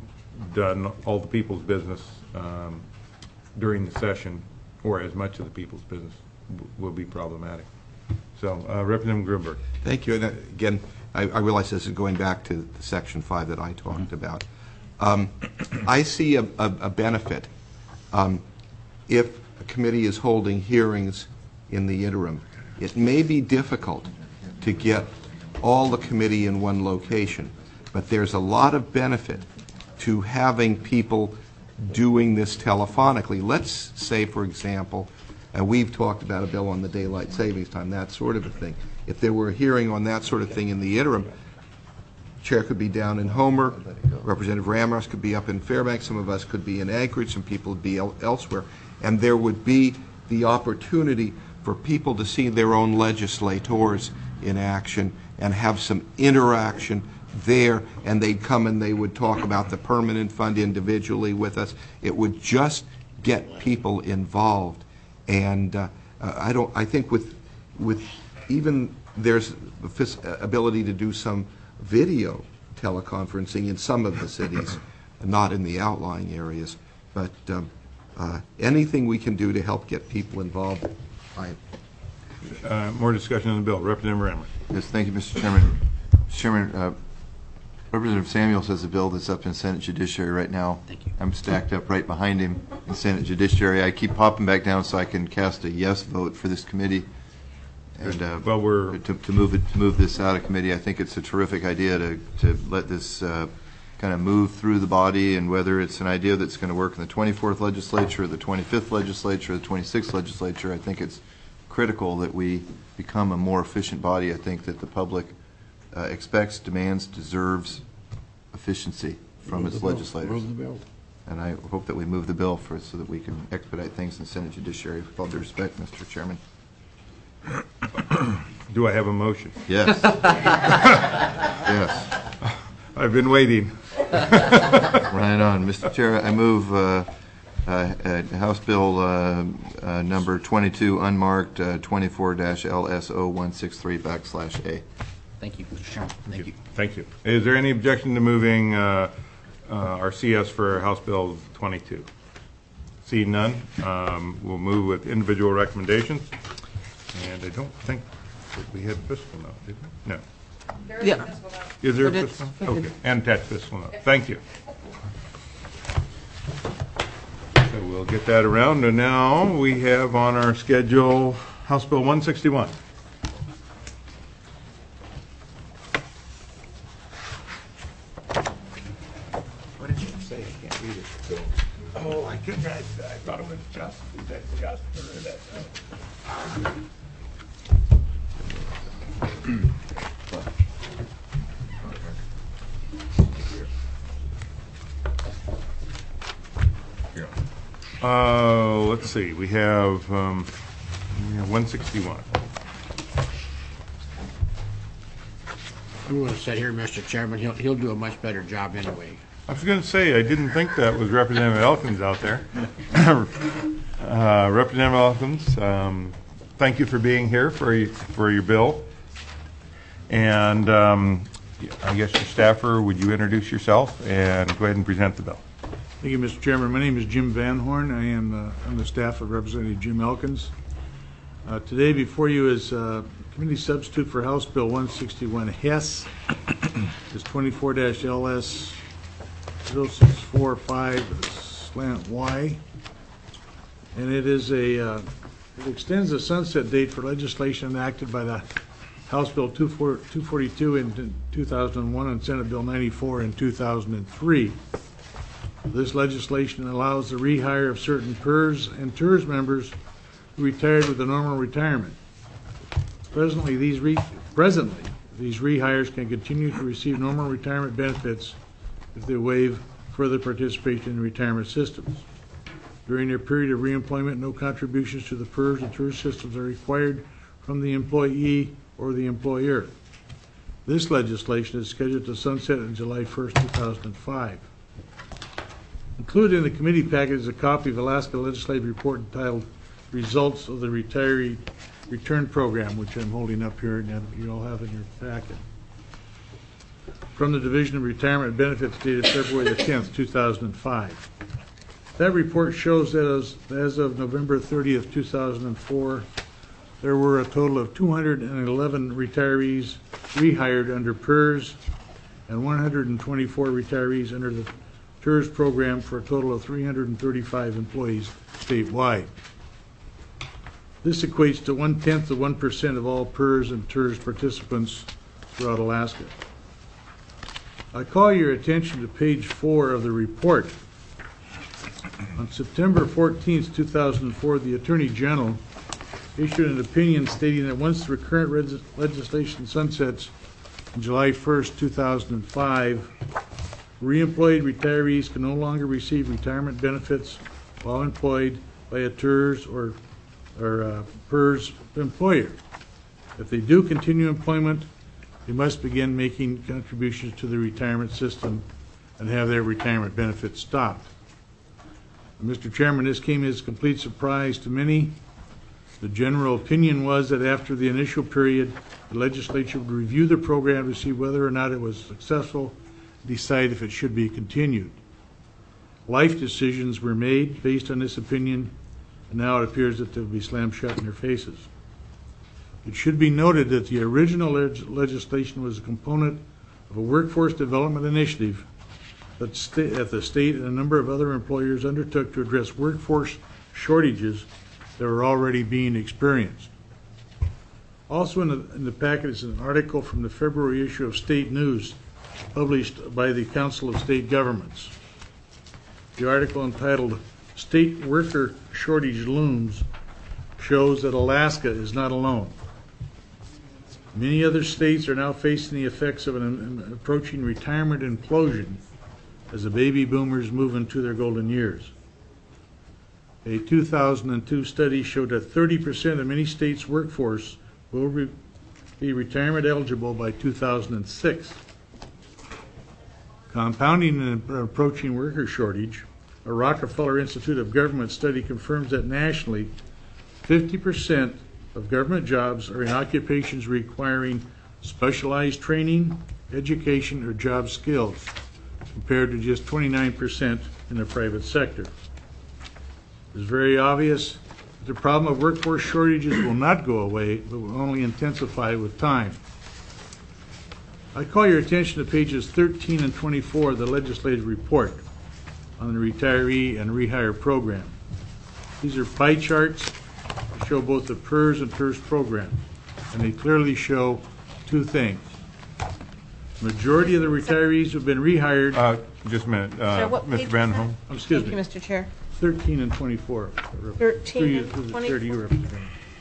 done all the people's business um, during the session, or as much of the people's business, w- will be problematic. So, uh, Representative Grunberg. Thank you. And uh, again, I, I realize this is going back to the section five that I talked mm-hmm. about. Um, I see a, a, a benefit um, if a committee is holding hearings in the interim. It may be difficult to get all the committee in one location, but there's a lot of benefit to having people doing this telephonically. Let's say, for example, and we've talked about a bill on the daylight savings time, that sort of a thing. If there were a hearing on that sort of thing in the interim, Chair could be down in Homer, Representative Ramos could be up in Fairbanks, some of us could be in Anchorage, some people would be el- elsewhere, and there would be the opportunity for people to see their own legislators in action and have some interaction there, and they'd come and they would talk about the permanent fund individually with us. It would just get people involved. And uh, I don't. I think with with even there's ability to do some video teleconferencing in some of the cities, not in the outlying areas. But um, uh, anything we can do to help get people involved. I, uh, more discussion on the bill. Representative Ramos. Yes, thank you, Mister Chairman. Mister Chairman, uh, Representative Samuels has a bill that's up in Senate Judiciary right now. Thank you. I'm stacked up right behind him in Senate Judiciary. I keep popping back down so I can cast a yes vote for this committee. And uh, well, we're to, to move it, to move this out of committee. I think it's a terrific idea to to let this uh, kind of move through the body, and whether it's an idea that's going to work in the twenty-fourth legislature, the twenty-fifth legislature, the twenty-sixth legislature, I think it's critical that we become a more efficient body. I think that the public uh, expects, demands, deserves efficiency from Move its the bill. legislators. Move the bill. And I hope that we move the bill for so that we can expedite things in Senate Judiciary. With all due respect, Mister Chairman. Do I have a motion? Yes. Yes. I've been waiting. Right on. Mister Chair, I move uh, uh, uh, House Bill uh, uh, number twenty-two, unmarked, uh, twenty-four L S O one six three backslash A. Thank you, Mister Chairman. Thank you. Thank you. Is there any objection to moving uh, uh, our C S for House Bill twenty-two? See none. Um, we'll move with individual recommendations. And I don't think that we had fiscal note, did we? No. There is yeah. a fiscal note. Is there but a fiscal note? Okay. And attached fiscal note. Thank you. So we'll get that around. And now we have on our schedule House Bill one sixty-one. What did you say? I can't read it. Oh, I couldn't. I, I thought it was just. Is that just or is that? Uh, see, we have, um, we have one sixty-one. I'm going to sit here, Mister Chairman. He'll, he'll do a much better job anyway. I was going to say, I didn't think that was Representative Elkins out there. uh, Representative Elkins, um, thank you for being here for your, for your bill. And um, I guess your staffer, would you introduce yourself and go ahead and present the bill? Thank you, Mister Chairman. My name is Jim Van Horn. I am uh, on the staff of Representative Jim Elkins. Uh, today before you is uh, committee substitute for House Bill one sixty-one Hess. It's twenty-four L S zero six four five slant Y. And it is a, uh, it extends the sunset date for legislation enacted by the House Bill two forty-two in two thousand one and Senate Bill ninety-four in two thousand three. This legislation allows the rehire of certain P E R S and T E R S members who retired with a normal retirement. Presently, these re presently these rehires can continue to receive normal retirement benefits if they waive further participation in retirement systems. During their period of reemployment, no contributions to the P E R S and T E R S systems are required from the employee or the employer. This legislation is scheduled to sunset on July first, two thousand five. Included in the committee package is a copy of Alaska Legislative Report entitled Results of the Retiree Return Program, which I'm holding up here and you all have in your packet. From the Division of Retirement Benefits dated February the tenth, two thousand five. That report shows that as, as of November thirtieth, two thousand four, there were a total of two hundred eleven retirees rehired under P E R S and one hundred twenty-four retirees under the T E R S program for a total of three hundred thirty-five employees statewide. This equates to one-tenth of one percent of all P E R S and T E R S participants throughout Alaska. I call your attention to page four of the report. On September fourteenth, two thousand four, the Attorney General issued an opinion stating that once the current legislation sunsets on July first, two thousand five, reemployed retirees can no longer receive retirement benefits while employed by a T E R S or, or uh, P E R S employer. If they do continue employment, they must begin making contributions to the retirement system and have their retirement benefits stopped. Mister Chairman, this came as a complete surprise to many. The general opinion was that after the initial period, the legislature would review the program to see whether or not it was successful, decide if it should be continued. Life decisions were made based on this opinion, and now it appears that they'll be slammed shut in their faces. It should be noted that the original leg legislation was a component of a workforce development initiative that, that the state and a number of other employers undertook to address workforce shortages that were already being experienced. Also in the, in the packet is an article from the February issue of State News published by the Council of State Governments. The article entitled State Worker Shortage Looms shows that Alaska is not alone. Many other states are now facing the effects of an, an approaching retirement implosion as the baby boomers move into their golden years. A two thousand two study showed that thirty percent of many states' workforce will re be retirement eligible by two thousand six. Compounding an approaching worker shortage, a Rockefeller Institute of Government study confirms that nationally, fifty percent of government jobs are in occupations requiring specialized training, education, or job skills, compared to just twenty-nine percent in the private sector. It's very obvious that the problem of workforce shortages will not go away, but will only intensify with time. I call your attention to pages thirteen and twenty-four of the legislative report on the retiree and rehire program. These are pie charts that show both the P E R S and T E R S program, and they clearly show two things. Majority of the retirees who have been rehired. Uh, just a minute, uh, Sir, what Mister page Van is that? Horn. Oh, excuse Thank me. you, Mister Chair. thirteen and twenty-four. thirteen and Through the twenty-four. chair to you, Representative.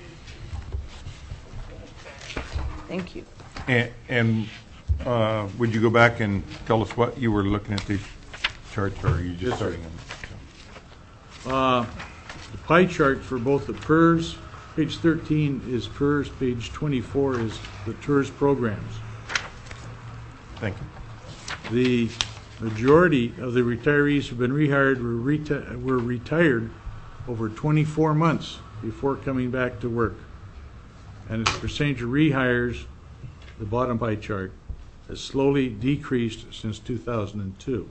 Thank you. And, and uh, would you go back and tell us what you were looking at these charts, or are you just Yes, sir. starting them? Uh, The pie chart for both the P E R S, page thirteen is P E R S, page twenty-four is the T E R S programs. Thank you. The majority of the retirees who've been rehired were, reti- were retired over twenty-four months before coming back to work. And the percentage of rehires, the bottom pie chart, has slowly decreased since two thousand two.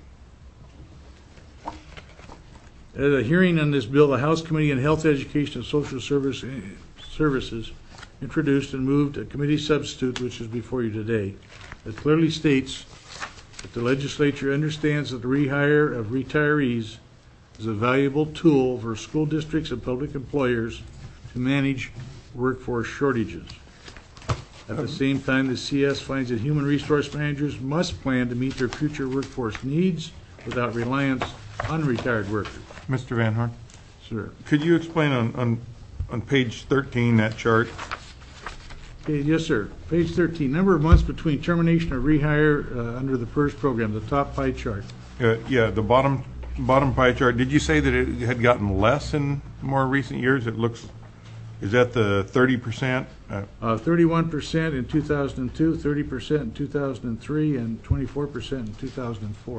At a hearing on this bill, the House Committee on Health, Education, and Social Service, Services introduced and moved a committee substitute, which is before you today, that clearly states that the legislature understands that the rehire of retirees is a valuable tool for school districts and public employers to manage workforce shortages. At the same time, the C S finds that human resource managers must plan to meet their future workforce needs without reliance on retired workers. Mister Van Horn, Sir. could you explain on, on, on page thirteen, that chart? Okay, yes, sir. Page thirteen, number of months between termination or rehire uh, under the P E R S program, the top pie chart. Uh, yeah, the bottom, bottom pie chart, did you say that it had gotten less in more recent years? It looks, is that the thirty percent? Uh, Uh, thirty-one percent in two thousand two, thirty percent in two thousand three, and twenty-four percent in two thousand four.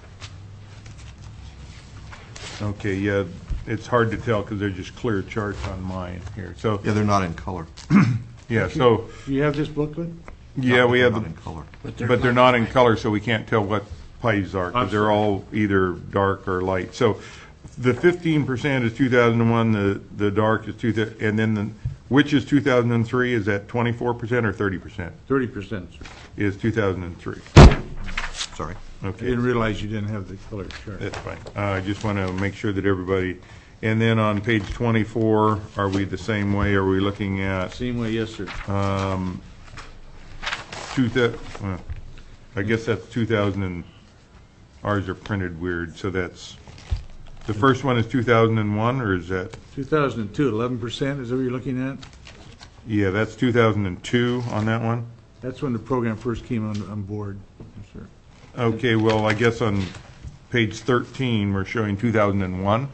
Okay, yeah, it's hard to tell because they're just clear charts on mine here. So, Yeah, they're not in color. yeah, so, Do you have this booklet? yeah, we They're have, not the- in color. but they're not in color, so we can't tell what pies are because they're all either dark or light. So the fifteen percent is two thousand one, the, the dark is two thousand, and then the, which is two thousand three, is that twenty-four percent or thirty percent? thirty percent, sir. Is two thousand three. Sorry. I Okay. didn't realize you didn't have the color chart. That's fine. Uh, I just want to make sure that everybody, and then on page twenty-four, are we the same way? Are we looking at Same way, yes, sir. um, two thou- well, I guess that's two thousand and, ours are printed weird, so that's, the first one is two thousand one, or is that, two thousand two, eleven percent, is that what you're looking at? yeah, that's two thousand two on that one? That's when the program first came on, on board, yes, sir. Okay, well, I guess on page thirteen, we're showing two thousand one.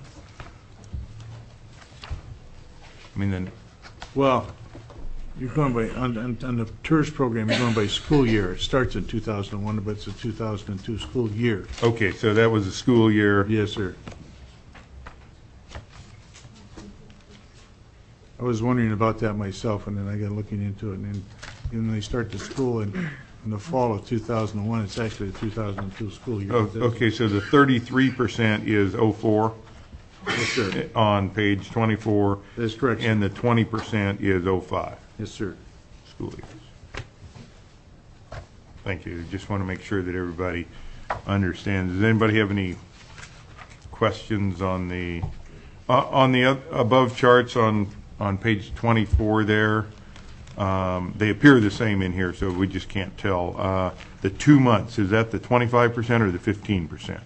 I mean, then, Well, you're going by, on, on, on the T E R S program, you're going by school year. It starts in two thousand one, but it's a two thousand two school year. okay, so that was a school year. Yes, sir. I was wondering about that myself, and then I got looking into it, and then when they start the school in, in the fall of two thousand one, it's actually a two thousand two school year. Oh, okay, so the thirty-three percent is oh four Yes, sir. on page twenty-four, That's correct, sir. and the twenty percent is oh five Yes, sir. school years. Thank you. Just want to make sure that everybody understands. Does anybody have any questions on the, uh, on the oth- above charts on, on page twenty-four there? Um, They appear the same in here, so we just can't tell. Uh, The two months, is that the twenty-five percent or the fifteen percent?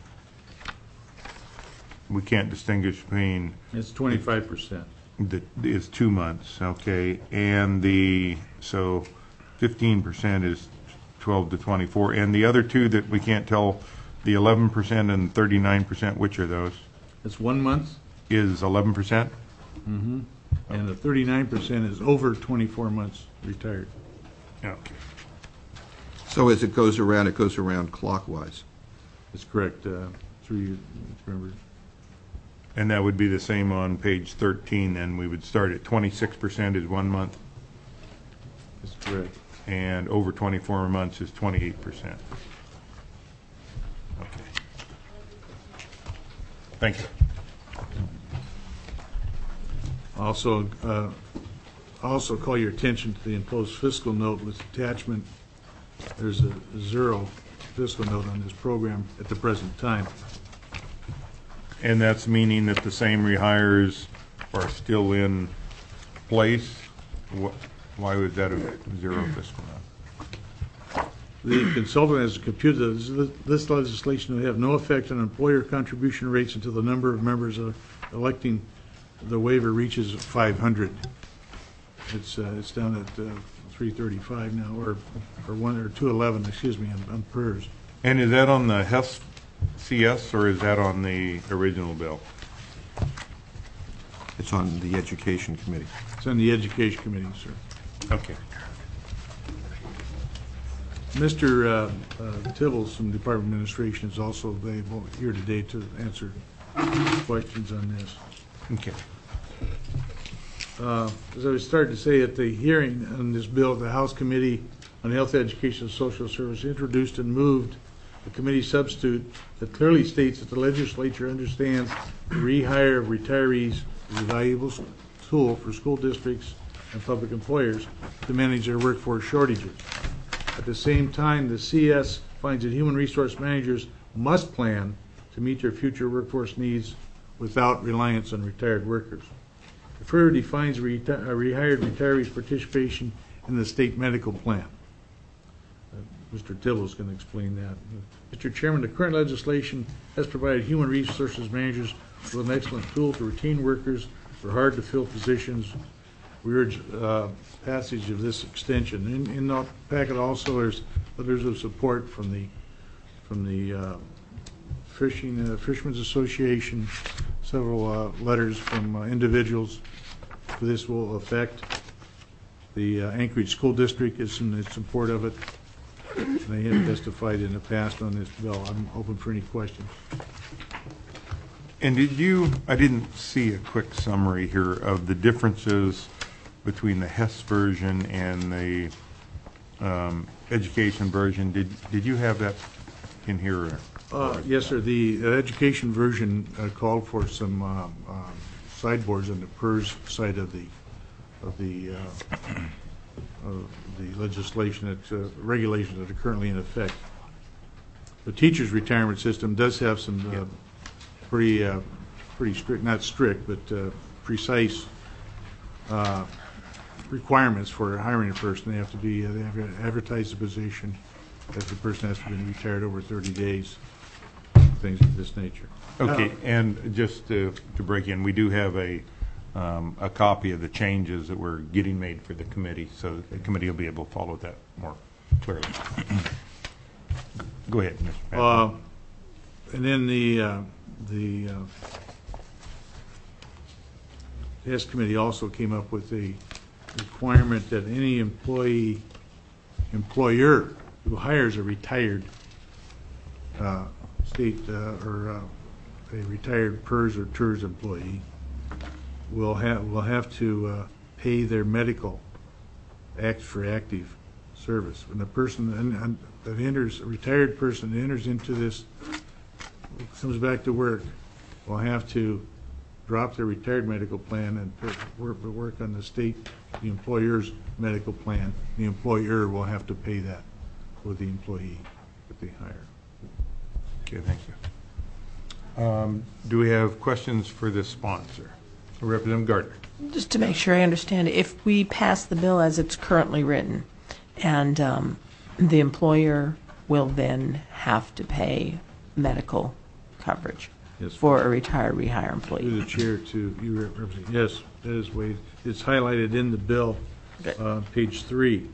We can't distinguish between, It's twenty-five percent. the, is two months, okay, and the, so fifteen percent is twelve to twenty-four, and the other two that we can't tell, the eleven percent and thirty-nine percent, which are those? It's one month, Is eleven percent? and the thirty-nine percent is over twenty-four months retired. Okay. So as it goes around, it goes around clockwise. That's correct, uh, three members. And that would be the same on page thirteen, then we would start at twenty-six percent is one month, That's correct. and over twenty-four months is twenty-eight percent. Okay. Thank you. Also, uh, also call your attention to the enclosed fiscal note with attachment. There's a zero fiscal note on this program at the present time. And that's meaning that the same rehires are still in place? Wh- Why was that a zero fiscal note? The consultant has computed that this legislation will have no effect on employer contribution rates until the number of members of electing the waiver reaches five hundred. It's, uh, it's down at uh, three thirty-five now, or, or one, or two eleven, excuse me, on, on P E R S. And is that on the H E S C S, or is that on the original bill? It's on the Education Committee. It's on the Education Committee, sir. Okay. Mister Uh, uh, Tibbles from Department of Administration is also available here today to answer questions on this. Okay. Uh, As I was starting to say at the hearing on this bill, the House Committee on Health, Education, and Social Service introduced and moved a committee substitute that clearly states that the legislature understands the rehire of retirees is a valuable s- tool for school districts and public employers to manage their workforce shortages. At the same time, the C S finds that human resource managers must plan to meet their future workforce needs without reliance on retired workers. It further defines reti- uh, rehired retirees' participation in the state medical plan. Uh, Mister Tibbles can explain that. Mister Chairman, the current legislation has provided human resources managers with an excellent tool to retain workers for hard-to-fill positions. We urge uh, passage of this extension. In, in the packet also, there's letters of support from the from the uh, fishing uh, Fishermen's Association, several uh, letters from uh, individuals. This will affect the uh, Anchorage School District is in support of it. They have testified in the past on this bill. I'm open for any questions. And did you, I didn't see a quick summary here of the differences between the Hess version and the um, education version. Did did you have that in here? Uh, yes, sir. The uh, education version uh, called for some um, um, sideboards on the PERS side of the of the uh, of the legislation that uh, regulations that are currently in effect. The teachers' retirement system does have some uh, pretty uh, pretty strict, not strict, but uh, precise uh, requirements for hiring a person. They have to be uh, they have to advertise the position, if the person has to be retired over thirty days, things of this nature. Okay, and just to, to break in, we do have a um, a copy of the changes that we're getting made for the committee, so the committee will be able to follow that more clearly. Go ahead, Mister Pat. Uh, and then the uh, the uh, the S committee also came up with a requirement that any employee employer who hires a retired uh, state uh, or uh, a retired PERS or TERS employee will have will have to uh, pay their medical act for active service. When a person and, and that enters, a retired person that enters into this, comes back to work, will have to drop their retired medical plan and per- work, work on the state, the employer's medical plan. The employer will have to pay that for the employee that they hire. Okay, thank you. Um, do we have questions for this sponsor? Representative Gardner. Just to make sure I understand, if we pass the bill as it's currently written, and um, the employer will then have to pay medical coverage Yes, for a retired rehire Through employee. the chair to you, Representative. Yes, that is Wade. It's highlighted in the bill, Okay. uh, page three,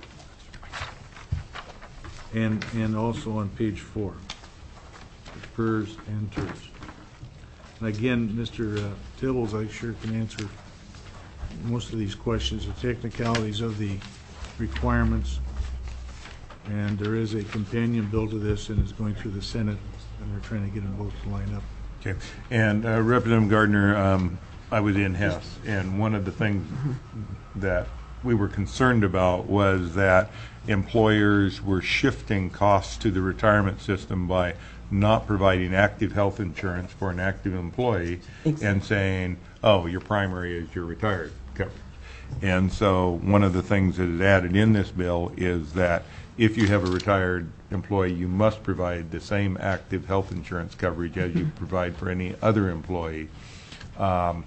and and also on page four. PERS and TERS. And again, Mister uh, Tibbles, I sure can answer most of these questions, the technicalities of the requirements. And there is a companion bill to this, and it's going through the Senate, and we're trying to get them both to line up. Okay, and uh, Representative Gardner, um, I was in Hess, and one of the things that we were concerned about was that employers were shifting costs to the retirement system by not providing active health insurance for an active employee and saying, oh, your primary is your retired coverage. And so one of the things that is added in this bill is that if you have a retired employee, you must provide the same active health insurance coverage as you provide for any other employee. Um,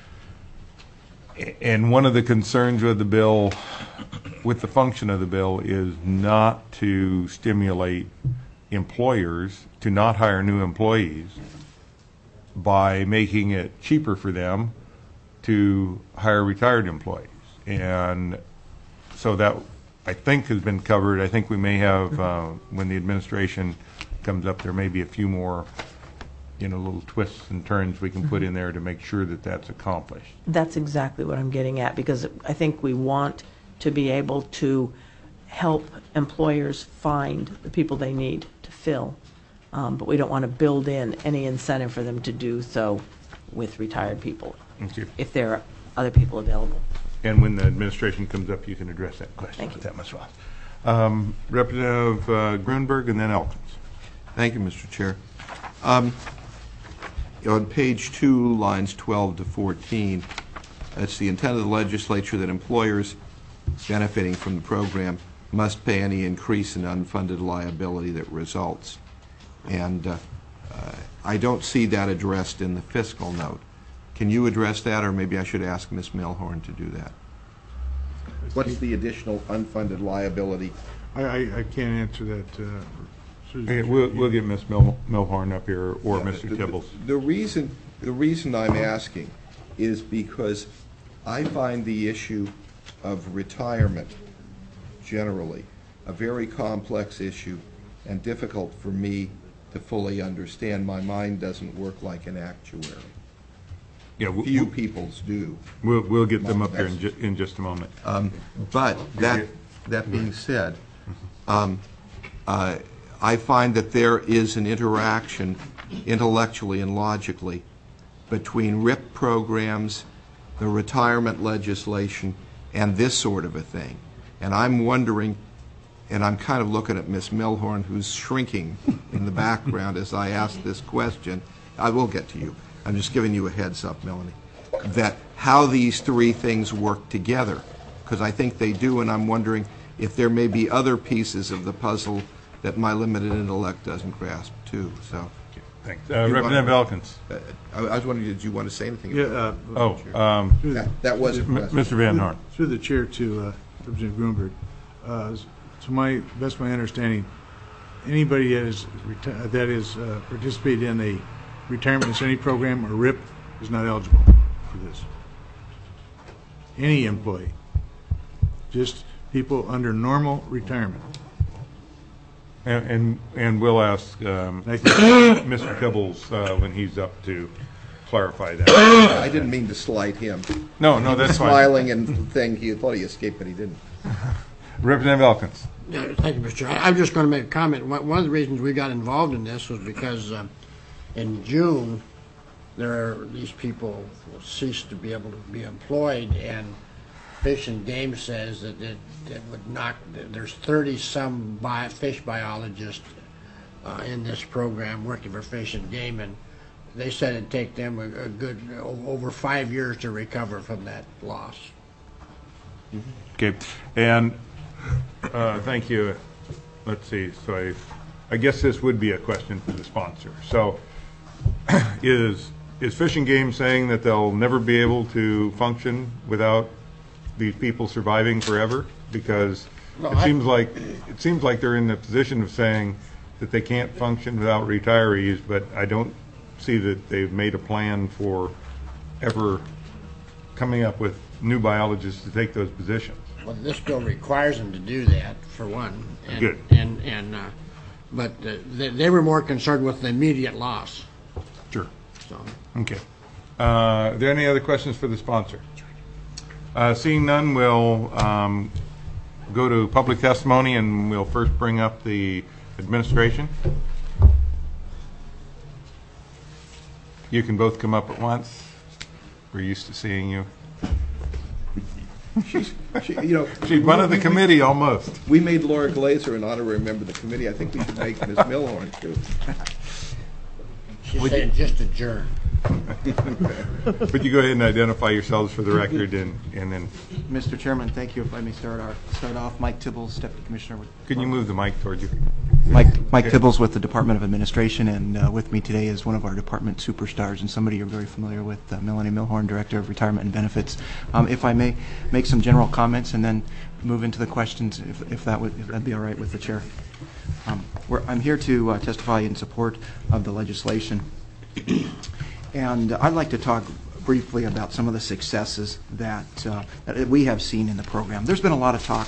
and one of the concerns with the bill, with the function of the bill, is not to stimulate employers to not hire new employees by making it cheaper for them to hire retired employees. And so that, I think, has been covered. I think we may have, uh, when the administration comes up, there may be a few more you know, little twists and turns we can put in there to make sure that that's accomplished. That's exactly what I'm getting at, because I think we want to be able to help employers find the people they need to fill, um, but we don't want to build in any incentive for them to do so with retired people, Okay. if there are other people available. And when the administration comes up, you can address that question. Thank you. With that much loss. Um, Representative uh, Grunberg and then Elkins. Thank you, Mister Chair. Um, on page two, lines twelve to fourteen, it's the intent of the legislature that employers benefiting from the program must pay any increase in unfunded liability that results. And uh, uh, I don't see that addressed in the fiscal note. Can you address that, or maybe I should ask Miz Milhorn to do that? What's the additional unfunded liability? I, I, I can't answer that. Uh, Susan. Okay, we'll, we'll get Miz Mil- Milhorn up here, or Yeah, Mister the- the- Tibbles. The reason, the reason I'm asking is because I find the issue of retirement generally a very complex issue and difficult for me to fully understand. My mind doesn't work like an actuary. Yeah, we'll, Few people's do. we'll, we'll get them up here in, ju- in just a moment. Um, But that, that being said, um, uh, I find that there is an interaction intellectually and logically between R I P programs, the retirement legislation, and this sort of a thing. And I'm wondering, and I'm kind of looking at Miz Milhorn, who's shrinking in the background as I ask this question. I will get to you. I'm just giving you a heads up, Melanie, that how these three things work together, because I think they do, and I'm wondering if there may be other pieces of the puzzle that my limited intellect doesn't grasp too. So, Thanks. Uh, Representative Elkins. uh, I I was wondering, did you want to say anything Yeah, about uh, Oh, um, through, that? That wasn't M- Mister Van Horn. through the chair to uh, Representative Grunberg. Uh, to my best of my understanding, anybody that is reti- that is uh, participated in a retirement incentive program or R I P is not eligible for this. Any employee, just people under normal retirement. And, and, and we'll ask um, Thank you. Mister Tibbles uh, when he's up to clarify that. I didn't mean to slight him. No, no, that's fine. Smiling and thing, he thought he escaped, but he didn't. Representative Elkins. Yeah, thank you, Mister Chair. I- I'm just going to make a comment. One one of the reasons we got involved in this was because um, in June, there are, these people ceased to be able to be employed, and Fish and Game says that it, it would knock, there's thirty-some bi- fish biologists uh, in this program working for Fish and Game, and they said it'd take them a, a good, o- over five years to recover from that loss. Okay, and uh, thank you. Let's see, so I, I guess this would be a question for the sponsor. So is, is Fish and Game saying that they'll never be able to function without these people surviving forever? Because No, it I- seems like, it seems like they're in the position of saying that they can't function without retirees, but I don't see that they've made a plan for ever coming up with new biologists to take those positions. Well, this bill requires them to do that, for one. And, Good. And, and, uh, but uh, they, they were more concerned with the immediate loss, Sure. so. Okay. Uh, Are there any other questions for the sponsor? Uh, Seeing none, we'll um, go to public testimony, and we'll first bring up the administration. You can both come up at once. We're used to seeing you. She's, she, you know, She's one of the committee, almost. we made Laura Glazer an honorary member of the committee. I think we should make Miz Milhorn too. She's saying just adjourn. But you go ahead and identify yourselves for the record, and and then, Mister Chairman, thank you. If I may start our, start off, Mike Tibbles, Deputy Commissioner. With can you move the mic toward you? Mike, Mike Tibbles with the Department of Administration, and uh, with me today is one of our department superstars and somebody you're very familiar with, uh, Melanie Milhorn, Director of Retirement and Benefits. Um, if I may make some general comments and then move into the questions, if, if that would if that'd be all right with the chair. Um, we're, I'm here to uh, testify in support of the legislation. And I'd like to talk briefly about some of the successes that, uh, that we have seen in the program. There's been a lot of talk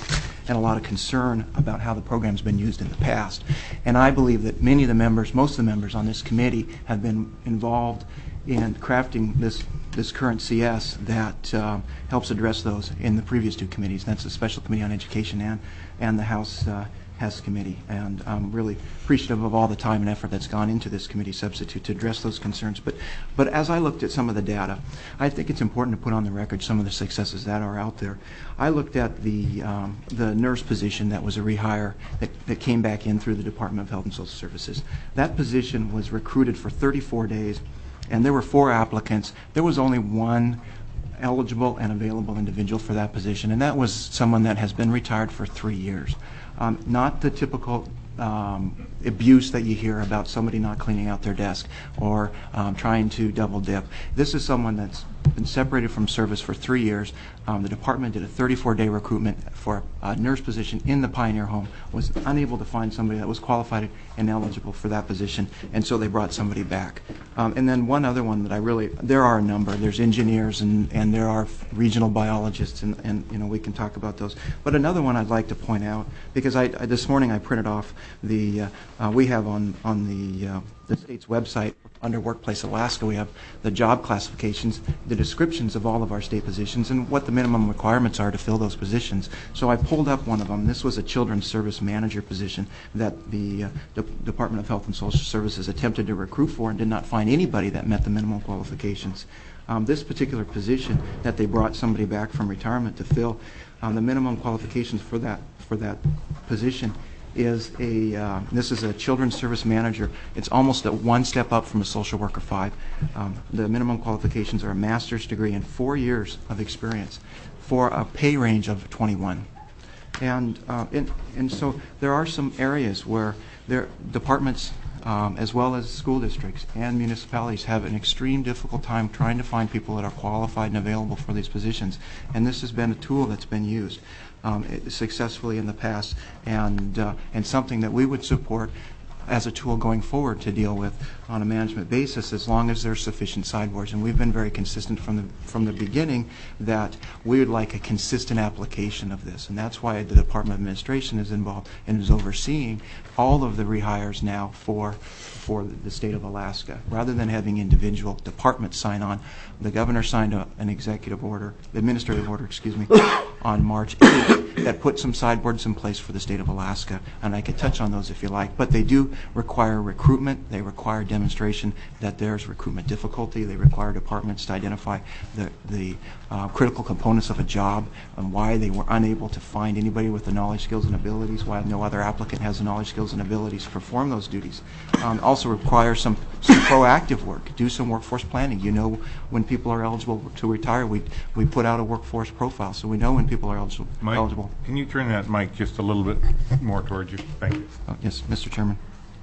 and a lot of concern about how the program's been used in the past. And I believe that many of the members, most of the members on this committee have been involved in crafting this this current C S that uh, helps address those in the previous two committees. That's the Special Committee on Education and, and the House uh, Hess Committee. And I'm really appreciative of all the time and effort that's gone into this committee substitute to address those concerns. But, but as I looked at some of the data, I think it's important to put on the record some of the successes that are out there. I looked at the, um, the nurse position that was a rehire that, that came back in through the Department of Health and Social Services. That position was recruited for thirty-four days. And there were four applicants. There was only one eligible and available individual for that position, and that was someone that has been retired for three years. Um, not the typical um, abuse that you hear about somebody not cleaning out their desk or um, trying to double dip. This is someone that's been separated from service for three years. Um, the department did a thirty-four day recruitment for a nurse position in the Pioneer Home, was unable to find somebody that was qualified and eligible for that position, and so they brought somebody back. Um, and then one other one that I really, there are a number. There's engineers and, and there are regional biologists, and, and you know we can talk about those. But another one I'd like to point out, because I, I this morning I printed off the, uh, uh, we have on, on the, uh, the state's website, under Workplace Alaska, we have the job classifications, the descriptions of all of our state positions, and what the minimum requirements are to fill those positions. So I pulled up one of them. This was a Children's Service Manager position that the uh, De Department of Health and Social Services attempted to recruit for and did not find anybody that met the minimum qualifications. Um, this particular position that they brought somebody back from retirement to fill, um, the minimum qualifications for that, for that position is a, uh, this is a Children's Service Manager. It's almost a one step up from a Social Worker five. Um, the minimum qualifications are a master's degree and four years of experience for a pay range of twenty-one. And, uh, and, and so there are some areas where there, departments um, as well as school districts and municipalities have an extreme difficult time trying to find people that are qualified and available for these positions. And this has been a tool that's been used Um, successfully in the past, and uh, and something that we would support as a tool going forward to deal with on a management basis, as long as there's sufficient sideboards. And we've been very consistent from the from the beginning that we would like a consistent application of this, and that's why the Department of Administration is involved and is overseeing all of the rehires now for for the state of Alaska. Rather than having individual departments sign on, the governor signed a, an executive order, administrative order, excuse me, on March eighth that put some sideboards in place for the state of Alaska, and I could touch on those if you like. But they do require recruitment. They require demonstration that there's recruitment difficulty. They require departments to identify the, the uh, critical components of a job and why they were unable to find anybody with the knowledge, skills, and abilities, why no other applicant has the knowledge, skills, and abilities to perform those duties. Um, also require some, some proactive work. Do some workforce planning. You know when people are eligible to retire, we, we put out a workforce profile, so we know when people are eligible. Mike, eligible. Can you turn that mic just a little bit more towards you? Thank you. Uh, yes, Mister Chairman.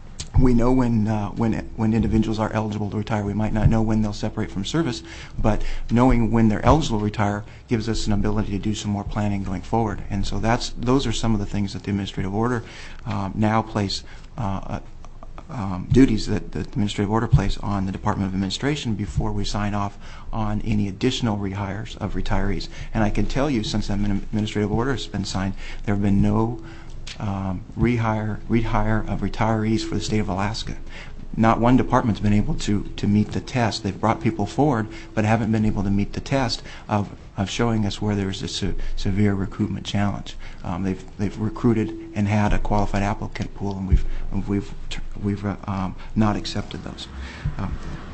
We know when uh, when when individuals are eligible to retire. We might not know when they'll separate from service, but knowing when they're eligible to retire gives us an ability to do some more planning going forward. And so that's those are some of the things that the administrative order um, now place uh, um, duties that the administrative order place on the Department of Administration before we sign off on any additional rehires of retirees. And I can tell you, since that administrative order has been signed, there have been no Um, rehire, rehire of retirees for the state of Alaska. Not one department's been able to, to meet the test. They've brought people forward, but haven't been able to meet the test of, of showing us where there's a se severe recruitment challenge. Um, they've, they've recruited and had a qualified applicant pool, and we've, we've, we've uh, um, not accepted those. Um,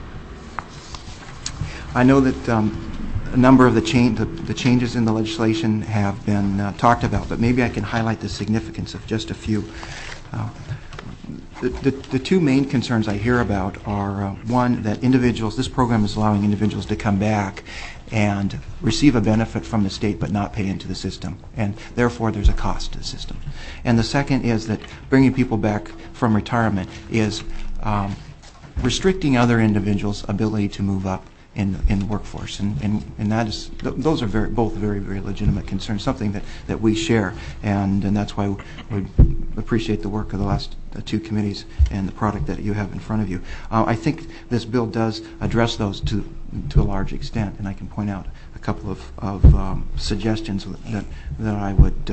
I know that um, a number of the, change, the, the changes in the legislation have been uh, talked about, but maybe I can highlight the significance of just a few. Uh, the, the, the two main concerns I hear about are, uh, one, that individuals, this program is allowing individuals to come back and receive a benefit from the state but not pay into the system, and therefore there's a cost to the system. And the second is that bringing people back from retirement is um, restricting other individuals' ability to move up in in the workforce, and and, and that is th those are very both very very legitimate concerns, something that that we share, and and that's why we appreciate the work of the last uh, two committees and the product that you have in front of you. Uh, I think this bill does address those to to a large extent, and I can point out a couple of of um, suggestions that that I would uh,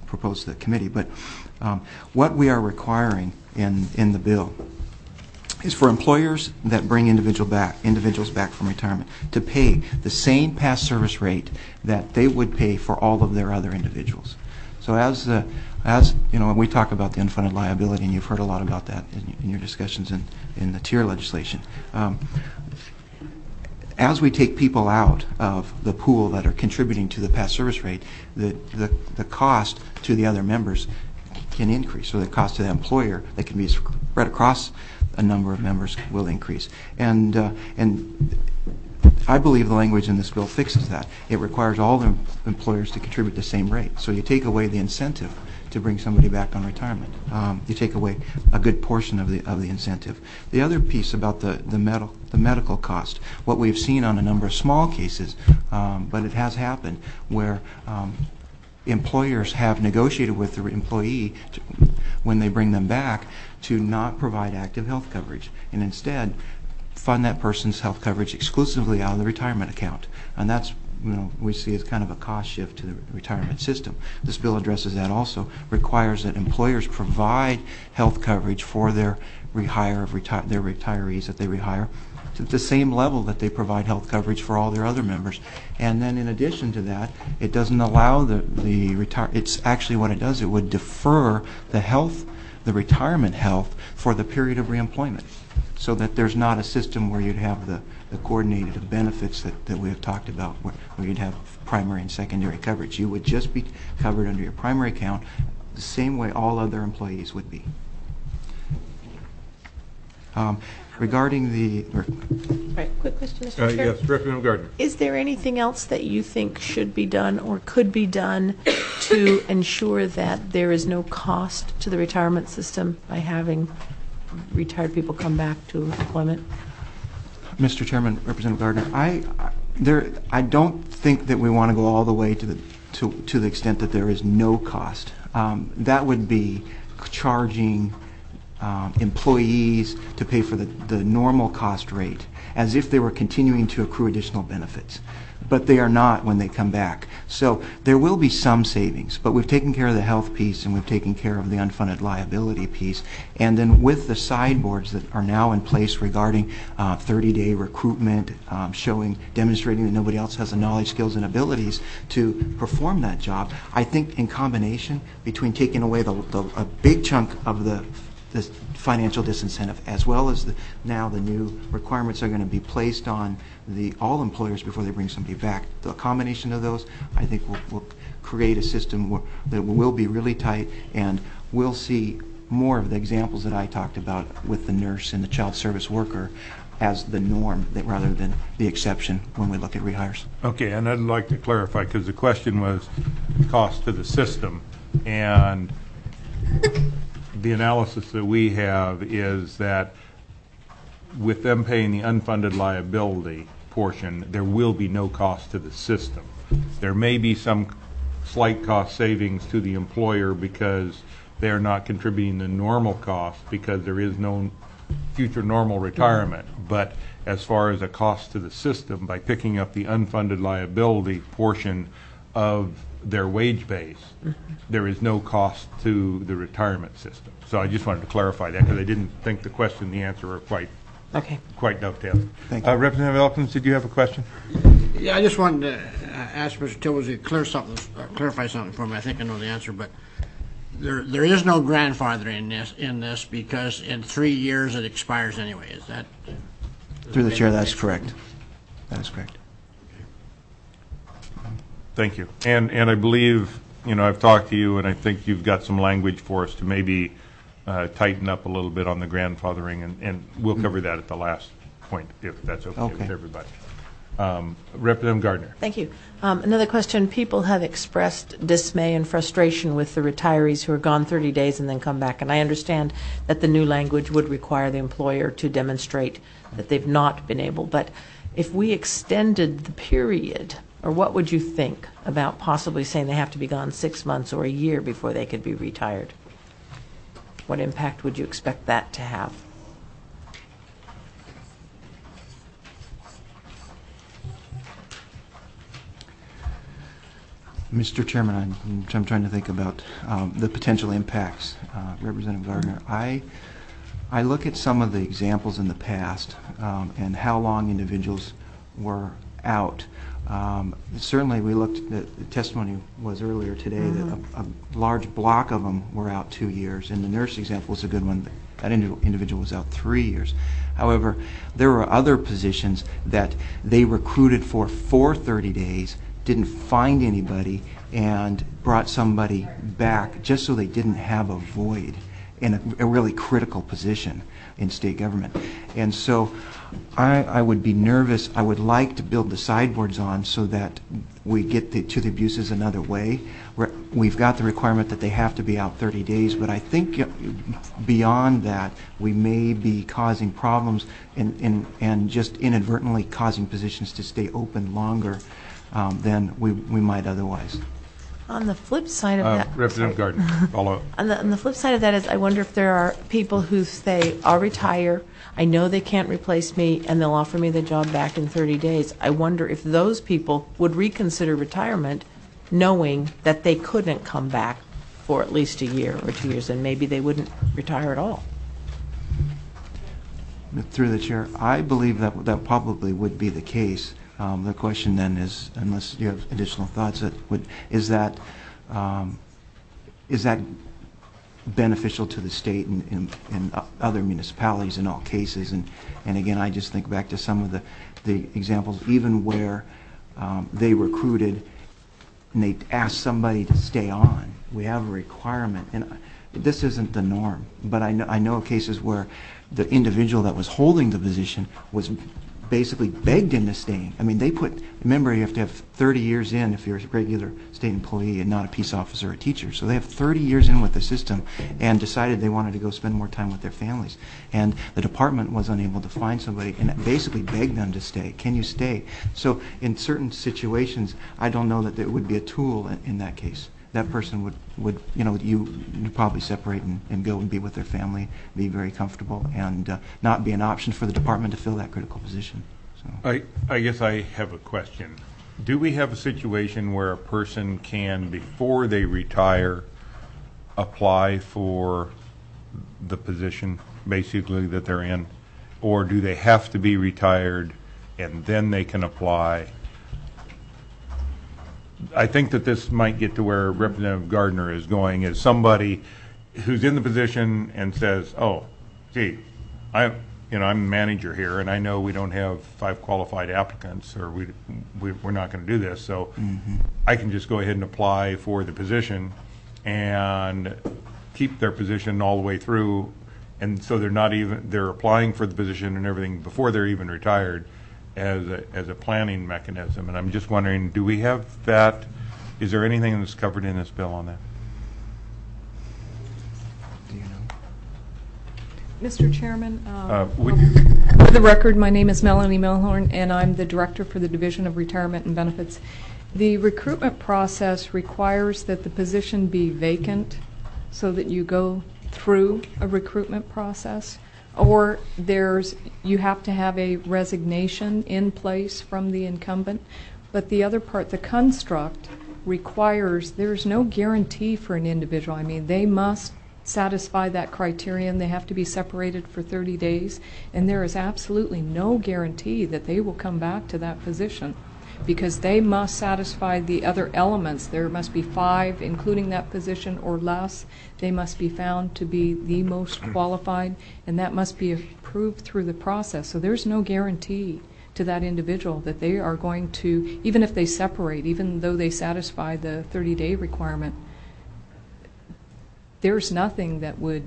propose to the committee. But um, what we are requiring in, in the bill is for employers that bring individual back, individuals back from retirement to pay the same past service rate that they would pay for all of their other individuals. So as uh, as you know, we talk about the unfunded liability, and you've heard a lot about that in, in your discussions in, in the tier legislation. Um, as we take people out of the pool that are contributing to the past service rate, the, the, the cost to the other members can increase. So the cost to the employer that can be spread across a number of members will increase. And, uh, and I believe the language in this bill fixes that. It requires all the employers to contribute the same rate. So you take away the incentive to bring somebody back on retirement. Um, you take away a good portion of the of the incentive. The other piece about the the medical the medical cost, what we've seen on a number of small cases, um, but it has happened where um, employers have negotiated with the employee to, when they bring them back to not provide active health coverage and instead fund that person's health coverage exclusively out of the retirement account. And that's, you know, we see as kind of a cost shift to the retirement system. This bill addresses that also, requires that employers provide health coverage for their rehire of reti- their retirees that they rehire to the same level that they provide health coverage for all their other members. And then in addition to that, it doesn't allow the, the retire, it's actually what it does, it would defer the health, the retirement health for the period of reemployment, so that there's not a system where you'd have the, the coordinated benefits that, that we have talked about, where, where you'd have primary and secondary coverage. You would just be covered under your primary account the same way all other employees would be. Um, regarding the... All right, quick question, Mister Uh, Chair. yes, Representative Gardner. Is there anything else that you think should be done or could be done to ensure that there is no cost to the retirement system by having retired people come back to employment? Mister Chairman, Representative Gardner, I, I there I don't think that we want to go all the way to the to to the extent that there is no cost. Um, that would be charging um, employees to pay for the, the normal cost rate as if they were continuing to accrue additional benefits. But they are not when they come back. So there will be some savings, but we've taken care of the health piece and we've taken care of the unfunded liability piece. And then with the sideboards that are now in place regarding uh, thirty-day recruitment, um, showing, demonstrating that nobody else has the knowledge, skills, and abilities to perform that job, I think in combination between taking away the, the, a big chunk of the the financial disincentive, as well as the, now the new requirements are going to be placed on the all employers before they bring somebody back. The combination of those, I think, will, will create a system where, that will be really tight, and we'll see more of the examples that I talked about with the nurse and the child service worker as the norm that, rather than the exception when we look at rehires. Okay, and I'd like to clarify, because the question was cost to the system, and the analysis that we have is that with them paying the unfunded liability portion, there will be no cost to the system. There may be some slight cost savings to the employer because they're not contributing the normal cost because there is no future normal retirement. But as far as a cost to the system, by picking up the unfunded liability portion of their wage base, mm-hmm. there is no cost to the retirement system. So I just wanted to clarify that because I didn't think the question and the answer were quite okay. quite dovetailed. Thank you. Uh, Representative Elkins, did you have a question? Yeah, I just wanted to uh, ask Mister Tibbles to clear something, uh, clarify something for me. I think I know the answer, but there there is no grandfathering in this in this because in three years it expires anyway. Is that through the chair? That's correct. That is correct. Thank you. And and I believe, you know, I've talked to you, and I think you've got some language for us to maybe uh, tighten up a little bit on the grandfathering, and, and we'll cover that at the last point, if that's okay, okay. with everybody. Um, Representative Gardner. Thank you. Um, another question. People have expressed dismay and frustration with the retirees who are gone thirty days and then come back. And I understand that the new language would require the employer to demonstrate that they've not been able. But if we extended the period, or what would you think about possibly saying they have to be gone six months or a year before they could be retired? What impact would you expect that to have? Mister Chairman, I'm, I'm trying to think about um, the potential impacts. Uh, Representative Gardner, I I look at some of the examples in the past um, and how long individuals were out. Um, certainly, we looked at the testimony was earlier today mm-hmm. that a, a large block of them were out two years, and the nurse example is a good one. That individual was out three years. However, there were other positions that they recruited for for thirty days, didn't find anybody, and brought somebody back just so they didn't have a void in a, a really critical position in state government. And so I, I would be nervous. I would like to build the sideboards on so that we get the, to the abuses another way. Where we've got the requirement that they have to be out thirty days, but I think beyond that, we may be causing problems and, and, and just inadvertently causing positions to stay open longer um, than we, we might otherwise. On the flip side of Uh, that, Representative Gardner, follow up. on the, on the flip side of that is, I wonder if there are people who say, "I'll retire. I know they can't replace me, and they'll offer me the job back in thirty days." I wonder if those people would reconsider retirement, knowing that they couldn't come back for at least a year or two years, and maybe they wouldn't retire at all. Through the chair, I believe that that probably would be the case. Um, the question then is, unless you have additional thoughts, that would is that um, is that beneficial to the state and, and, and other municipalities in all cases? And and again, I just think back to some of the the examples, even where um, they recruited and they asked somebody to stay on. We have a requirement, and this isn't the norm. But I know I know of cases where the individual that was holding the position was basically begged into staying. I mean, they put, remember, you have to have thirty years in if you're a regular state employee and not a peace officer or a teacher. So they have thirty years in with the system and decided they wanted to go spend more time with their families. And the department was unable to find somebody and basically begged them to stay. Can you stay? So in certain situations, I don't know that there would be a tool in, in that case. That person would, would you know, you you'd probably separate and, and go and be with their family, be very comfortable, and uh, not be an option for the department to fill that critical position. So. I, I guess I have a question. Do we have a situation where a person can, before they retire, apply for the position, basically, that they're in? Or do they have to be retired and then they can apply? I think that this might get to where Representative Gardner is going, is somebody who's in the position and says, "Oh, gee, I, you know, I'm the manager here, and I know we don't have five qualified applicants, or we, we we're not going to do this, so mm-hmm. I can just go ahead and apply for the position and keep their position all the way through, and so they're not even they're applying for the position and everything before they're even retired." As a, as a planning mechanism. And I'm just wondering, do we have that? Is there anything that's covered in this bill on that? Do you know? Mister Chairman, um, Uh, we- for the record, my name is Melanie Milhorn, and I'm the Director for the Division of Retirement and Benefits. The recruitment process requires that the position be vacant so that you go through a recruitment process. Or there's, you have to have a resignation in place from the incumbent. But the other part, the construct, requires, there's no guarantee for an individual. I mean, they must satisfy that criterion. They have to be separated for thirty days. And there is absolutely no guarantee that they will come back to that position, because they must satisfy the other elements. There must be five, including that position, or less. They must be found to be the most qualified, and that must be approved through the process. So there's no guarantee to that individual that they are going to, even if they separate, even though they satisfy the thirty-day requirement, there's nothing that would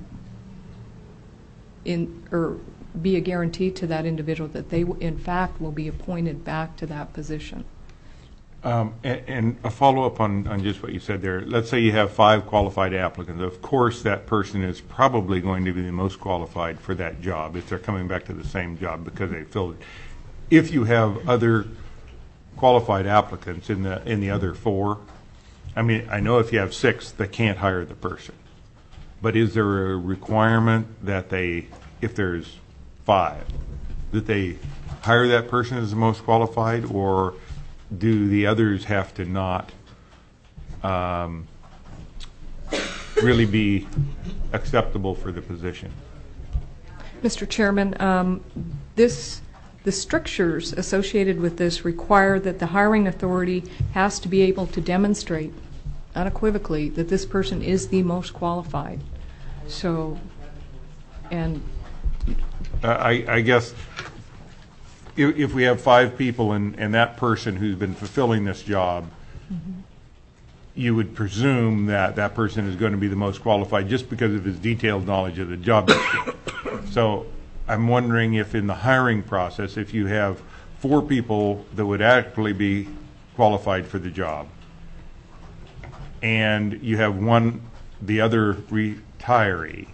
in or be a guarantee to that individual that they, in fact, will be appointed back to that position. Um, and, and a follow-up on, on just what you said there. Let's say you have five qualified applicants. Of course, that person is probably going to be the most qualified for that job if they're coming back to the same job because they filled it. If you have other qualified applicants in the in the other four, I mean, I know if you have six, they can't hire the person. But is there a requirement that they, if there's five, that they hire that person as the most qualified, or do the others have to not um, really be acceptable for the position? Mister Chairman, um, this, the strictures associated with this require that the hiring authority has to be able to demonstrate unequivocally that this person is the most qualified. So, and Uh, I, I guess if, if we have five people and, and that person who's been fulfilling this job, mm-hmm. you would presume that that person is going to be the most qualified just because of his detailed knowledge of the job. So I'm wondering if in the hiring process, if you have four people that would actually be qualified for the job, and you have one, the other retiree,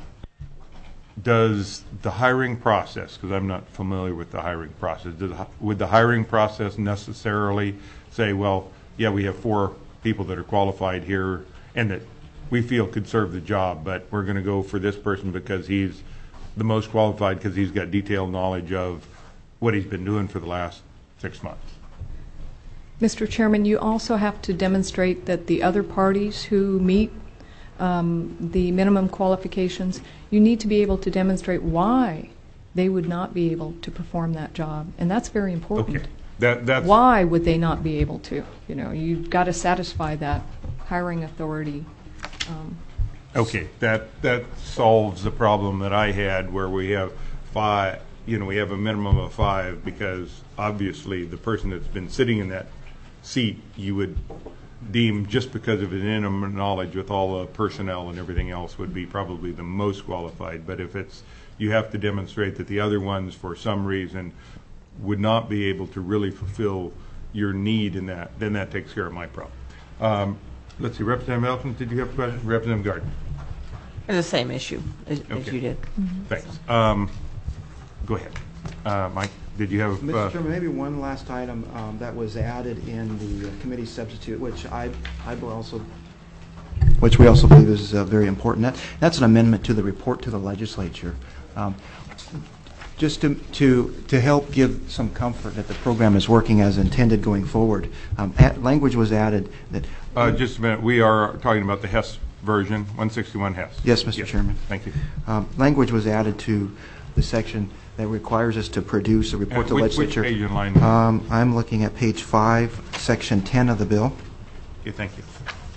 does the hiring process, because I'm not familiar with the hiring process, does, would the hiring process necessarily say, well, yeah, we have four people that are qualified here and that we feel could serve the job, but we're going to go for this person because he's the most qualified because he's got detailed knowledge of what he's been doing for the last six months? Mister Chairman, you also have to demonstrate that the other parties who meet um, the minimum qualifications, you need to be able to demonstrate why they would not be able to perform that job, and that's very important. Okay. That, that's why would they not be able to? You know, you've got to satisfy that hiring authority. Um, okay, that that solves the problem that I had where we have five, you know, we have a minimum of five because obviously the person that's been sitting in that seat you would deem just because of his intimate knowledge with all the personnel and everything else would be probably the most qualified. But if it's, you have to demonstrate that the other ones for some reason would not be able to really fulfill your need in that, then that takes care of my problem. Um, let's see, Representative Elkins, did you have a question? Representative Gardner. It's the same issue as, okay. as you did. Mm-hmm. Thanks. Um, go ahead. Uh, Mike, did you have... Mister Uh, Chairman, maybe one last item um, that was added in the uh, committee substitute, which I, I also, which we also believe is uh, very important. That, that's an amendment to the report to the legislature. Um, just to, to, to help give some comfort that the program is working as intended going forward, um, at, language was added that... Uh, just a minute. We are talking about the Hess version, one sixty-one Hess. Yes, Mister Yes. Chairman. Thank you. Um, language was added to the section that requires us to produce a report Uh, to the which, legislature. Which page and line? Um, I'm looking at page five, section ten of the bill. Okay, thank you.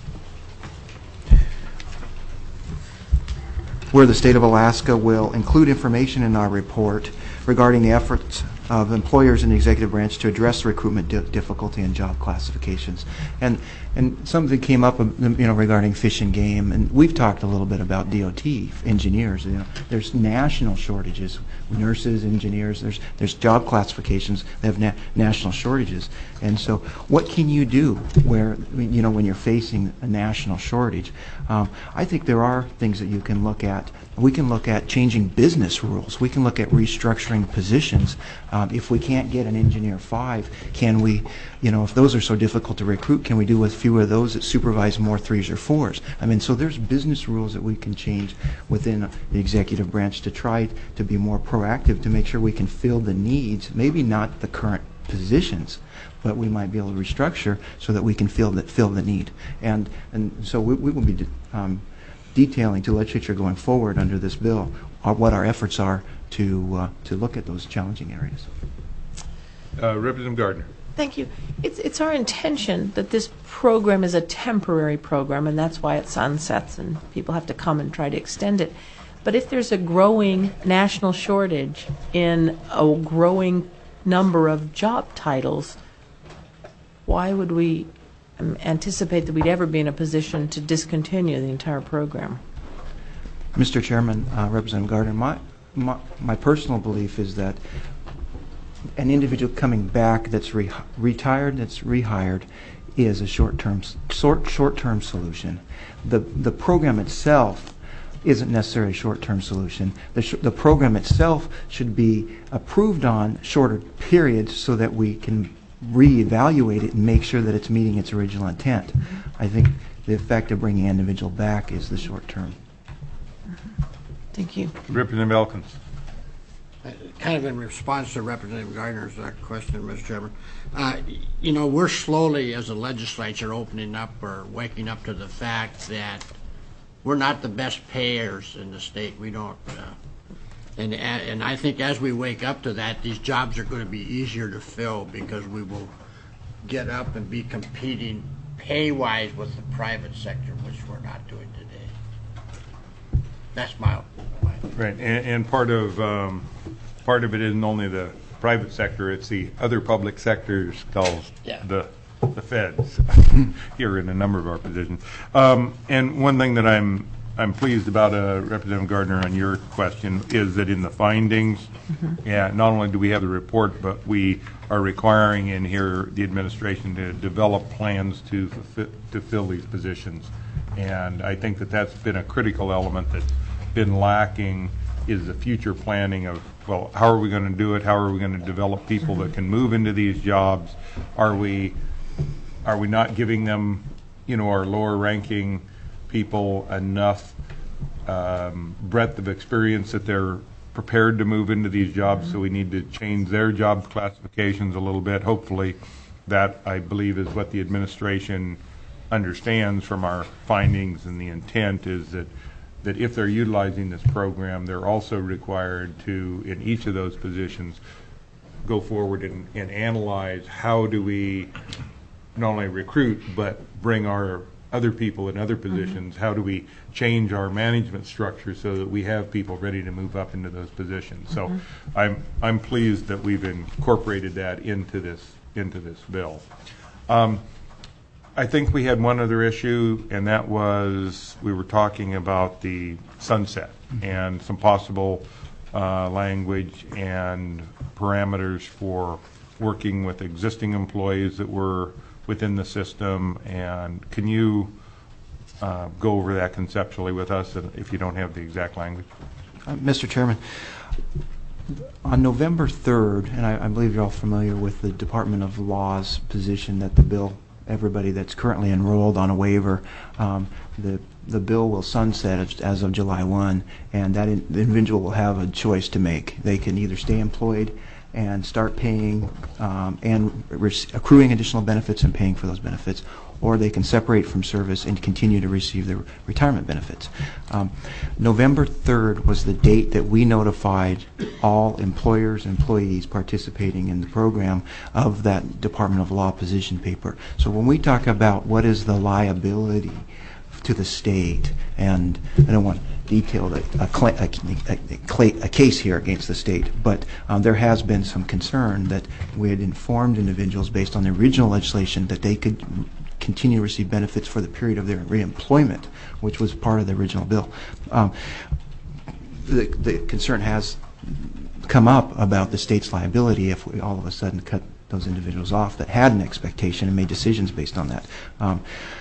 Where the state of Alaska will include information in our report regarding the efforts of employers in the executive branch to address recruitment di difficulty and job classifications. And and something came up, you know, regarding fish and game, and we've talked a little bit about D O T engineers. You know, there's national shortages, nurses, engineers. There's there's job classifications that have na national shortages. And so, what can you do where, you know, when you're facing a national shortage? Um, I think there are things that you can look at. We can look at changing business rules. We can look at restructuring positions. Um, if we can't get an engineer five, can we, you know, if those are so difficult to recruit, can we do with fewer of those that supervise more threes or fours? I mean, so there's business rules that we can change within the executive branch to try to be more proactive to make sure we can fill the needs, maybe not the current positions, but we might be able to restructure so that we can fill the, fill the need. And, and so we, we will be um, detailing to legislature going forward under this bill are what our efforts are to uh, to look at those challenging areas. Uh, Representative Gardner. Thank you. It's, it's our intention that this program is a temporary program, and that's why it sunsets and people have to come and try to extend it. But if there's a growing national shortage in a growing number of job titles, why would we um, anticipate that we'd ever be in a position to discontinue the entire program? Mister Chairman, uh, Representative Gardner, my, my, my personal belief is that an individual coming back that's re retired, that's rehired, is a short-term short, short-term solution. The, the program itself isn't necessarily a short-term solution. The, sh the program itself should be approved on shorter periods so that we can reevaluate it and make sure that it's meeting its original intent. I think the effect of bringing an individual back is the short term. Thank you. Representative Elkins. Kind of in response to Representative Gardner's uh, question, Mister Chairman, uh, you know, we're slowly, as a legislature, opening up or waking up to the fact that we're not the best payers in the state. We don't, uh, and and I think as we wake up to that, these jobs are going to be easier to fill because we will get up and be competing pay-wise with the private sector, which we're not doing today. That's my opinion. Right, and, and part of um, part of it isn't only the private sector; it's the other public sectors called Yeah. the the feds here in a number of our positions. Um, and one thing that I'm I'm pleased about, uh, Representative Gardner, on your question is that in the findings, mm-hmm. yeah, not only do we have the report, but we are requiring in here the administration to develop plans to fulfill, to fill these positions. And I think that that's been a critical element that's been lacking, is the future planning of, well, how are we going to do it? How are we going to develop people that can move into these jobs? Are we are we not giving them, you know, our lower ranking people enough um, breadth of experience that they're prepared to move into these jobs? So we need to change their job classifications a little bit. Hopefully that, I believe, is what the administration understands from our findings, and the intent is that that if they're utilizing this program, they're also required to, in each of those positions, go forward and, and analyze how do we not only recruit but bring our other people in other positions. Mm-hmm. How do we change our management structure so that we have people ready to move up into those positions? Mm-hmm. So I'm I'm pleased that we've incorporated that into this into this bill. Um, I think we had one other issue, and that was we were talking about the sunset and some possible uh, language and parameters for working with existing employees that were within the system. And can you uh, go over that conceptually with us, if you don't have the exact language? Uh, Mister Chairman, on November third, and I, I believe you're all familiar with the Department of Law's position that the bill, everybody that's currently enrolled on a waiver, um, the the bill will sunset as, as of July first, and that in, the individual will have a choice to make. They can either stay employed and start paying um, and accruing additional benefits and paying for those benefits, or they can separate from service and continue to receive their retirement benefits. Um, November third was the date that we notified all employers and employees participating in the program of that Department of Law position paper. So when we talk about what is the liability to the state, and I don't want to detail a, a, a, a, a case here against the state, but um, there has been some concern that we had informed individuals based on the original legislation that they could continue to receive benefits for the period of their reemployment, which was part of the original bill. Um, the, the concern has come up about the state's liability if we all of a sudden cut those individuals off that had an expectation and made decisions based on that. Um,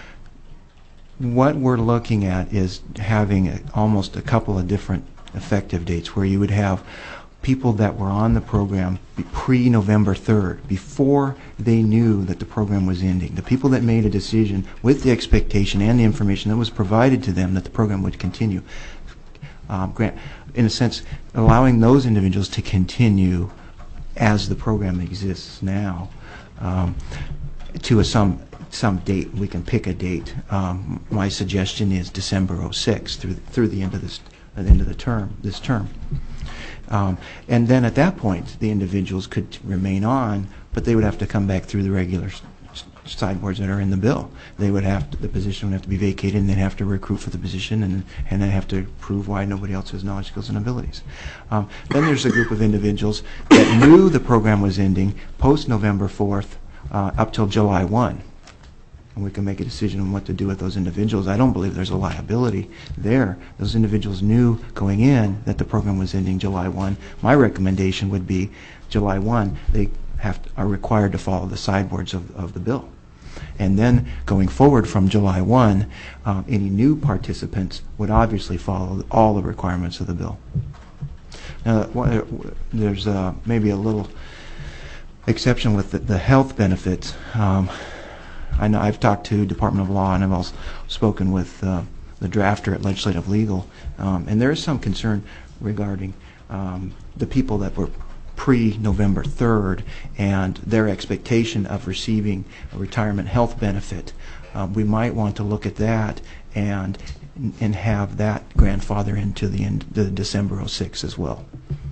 what we're looking at is having a, almost a couple of different effective dates where you would have people that were on the program pre-November third, before they knew that the program was ending. The people that made a decision with the expectation and the information that was provided to them that the program would continue. Um, grant, in a sense, allowing those individuals to continue as the program exists now um, to a some some date. We can pick a date. Um, my suggestion is December oh six through through the end of this the end of the term this term. Um, and then at that point, the individuals could remain on, but they would have to come back through the regular s- sideboards that are in the bill. They would have to, the position would have to be vacated, and they'd have to recruit for the position, and and then have to prove why nobody else has knowledge, skills, and abilities. Um, then there's a group of individuals that knew the program was ending post November fourth uh, up till July first. And we can make a decision on what to do with those individuals. I don't believe there's a liability there. Those individuals knew going in that the program was ending July first. My recommendation would be July first, they have to, are required to follow the sideboards of, of the bill. And then going forward from July first, um, any new participants would obviously follow all the requirements of the bill. Now, there's uh, maybe a little exception with the, the health benefits. Um, I know I've talked to Department of Law, and I've also spoken with uh, the drafter at Legislative Legal, um, and there is some concern regarding um, the people that were pre-November third and their expectation of receiving a retirement health benefit, uh, we might want to look at that and and have that grandfather into the end the December oh six as well,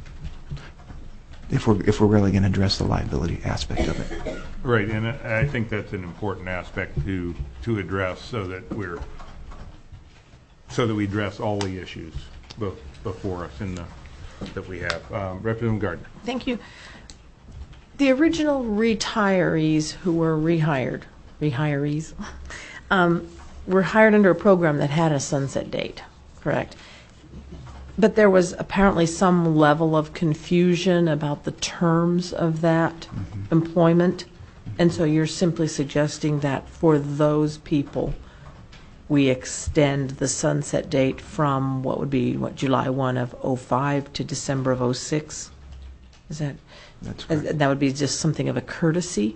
if we're if we're really going to address the liability aspect of it. Right, and I think that's an important aspect to to address, so that we're so that we address all the issues be- before us in the that we have. Um, Representative Gardner. Thank you. The original retirees who were rehired, rehirees, um, were hired under a program that had a sunset date, correct? But there was apparently some level of confusion about the terms of that mm-hmm. employment. And so you're simply suggesting that for those people, we extend the sunset date from what would be, what, July first of oh five to December of oh six? Is that? That's correct. That would be just something of a courtesy?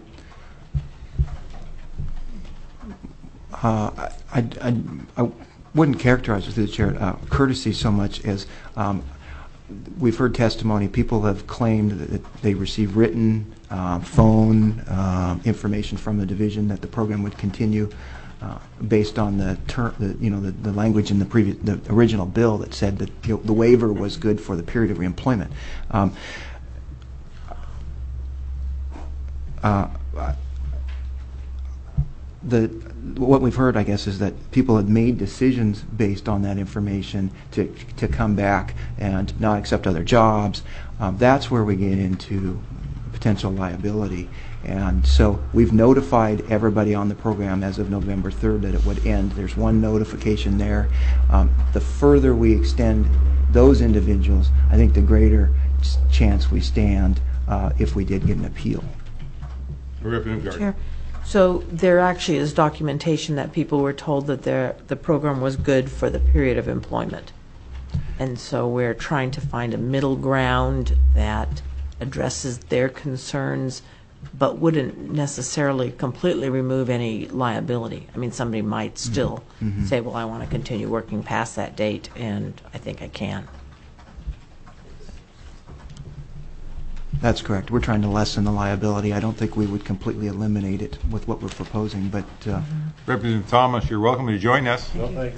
Uh, I, I, I wouldn't characterize it through the chair uh, courtesy so much as um, we've heard testimony. People have claimed that they received written, uh, phone uh, information from the division that the program would continue uh, based on the term, the, you know, the, the language in the previous, the original bill that said that you know, the waiver was good for the period of reemployment. Um, uh, the what we've heard, I guess, is that people had made decisions based on that information to to come back and not accept other jobs. Um, that's where we get into potential liability. And so we've notified everybody on the program as of November third that it would end. There's one notification there. Um, the further we extend those individuals, I think the greater chance we stand uh, if we did get an appeal. Representative Gardner. Chair. So there actually is documentation that people were told that their, the program was good for the period of employment. And so we're trying to find a middle ground that addresses their concerns but wouldn't necessarily completely remove any liability. I mean, somebody might still mm-hmm. say, well, I want to continue working past that date, and I think I can. That's correct. We're trying to lessen the liability. I don't think we would completely eliminate it with what we're proposing, but... Uh, mm-hmm. Representative Thomas, you're welcome to join us. No, thanks.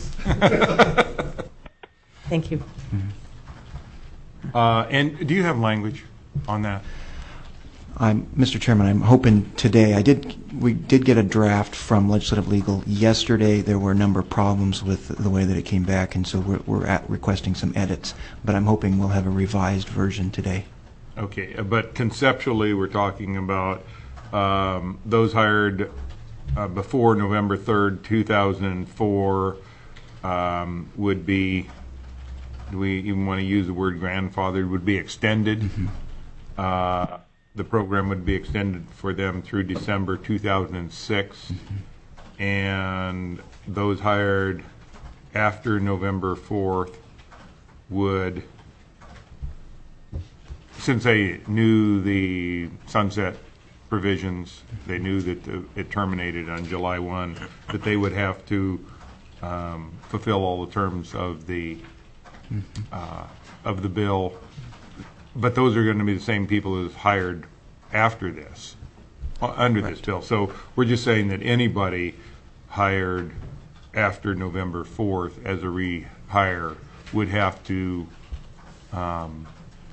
Thank you. Mm-hmm. Uh, and do you have language on that? I'm, Mister Chairman, I'm hoping today, I did, we did get a draft from Legislative Legal yesterday. There were a number of problems with the way that it came back, and so we're, we're at requesting some edits, but I'm hoping we'll have a revised version today. Okay, but conceptually, we're talking about um, those hired uh, before November third, two thousand four um, would be, do we even want to use the word grandfathered, would be extended. Mm-hmm. uh, the program would be extended for them through December two thousand six. Mm-hmm. And those hired after November fourth would, since they knew the sunset provisions, they knew that the, it terminated on July first, that they would have to um, fulfill all the terms of the uh, of the bill. But those are going to be the same people as hired after this, uh, under right. this bill. So we're just saying that anybody hired after November fourth as a rehire would have to um,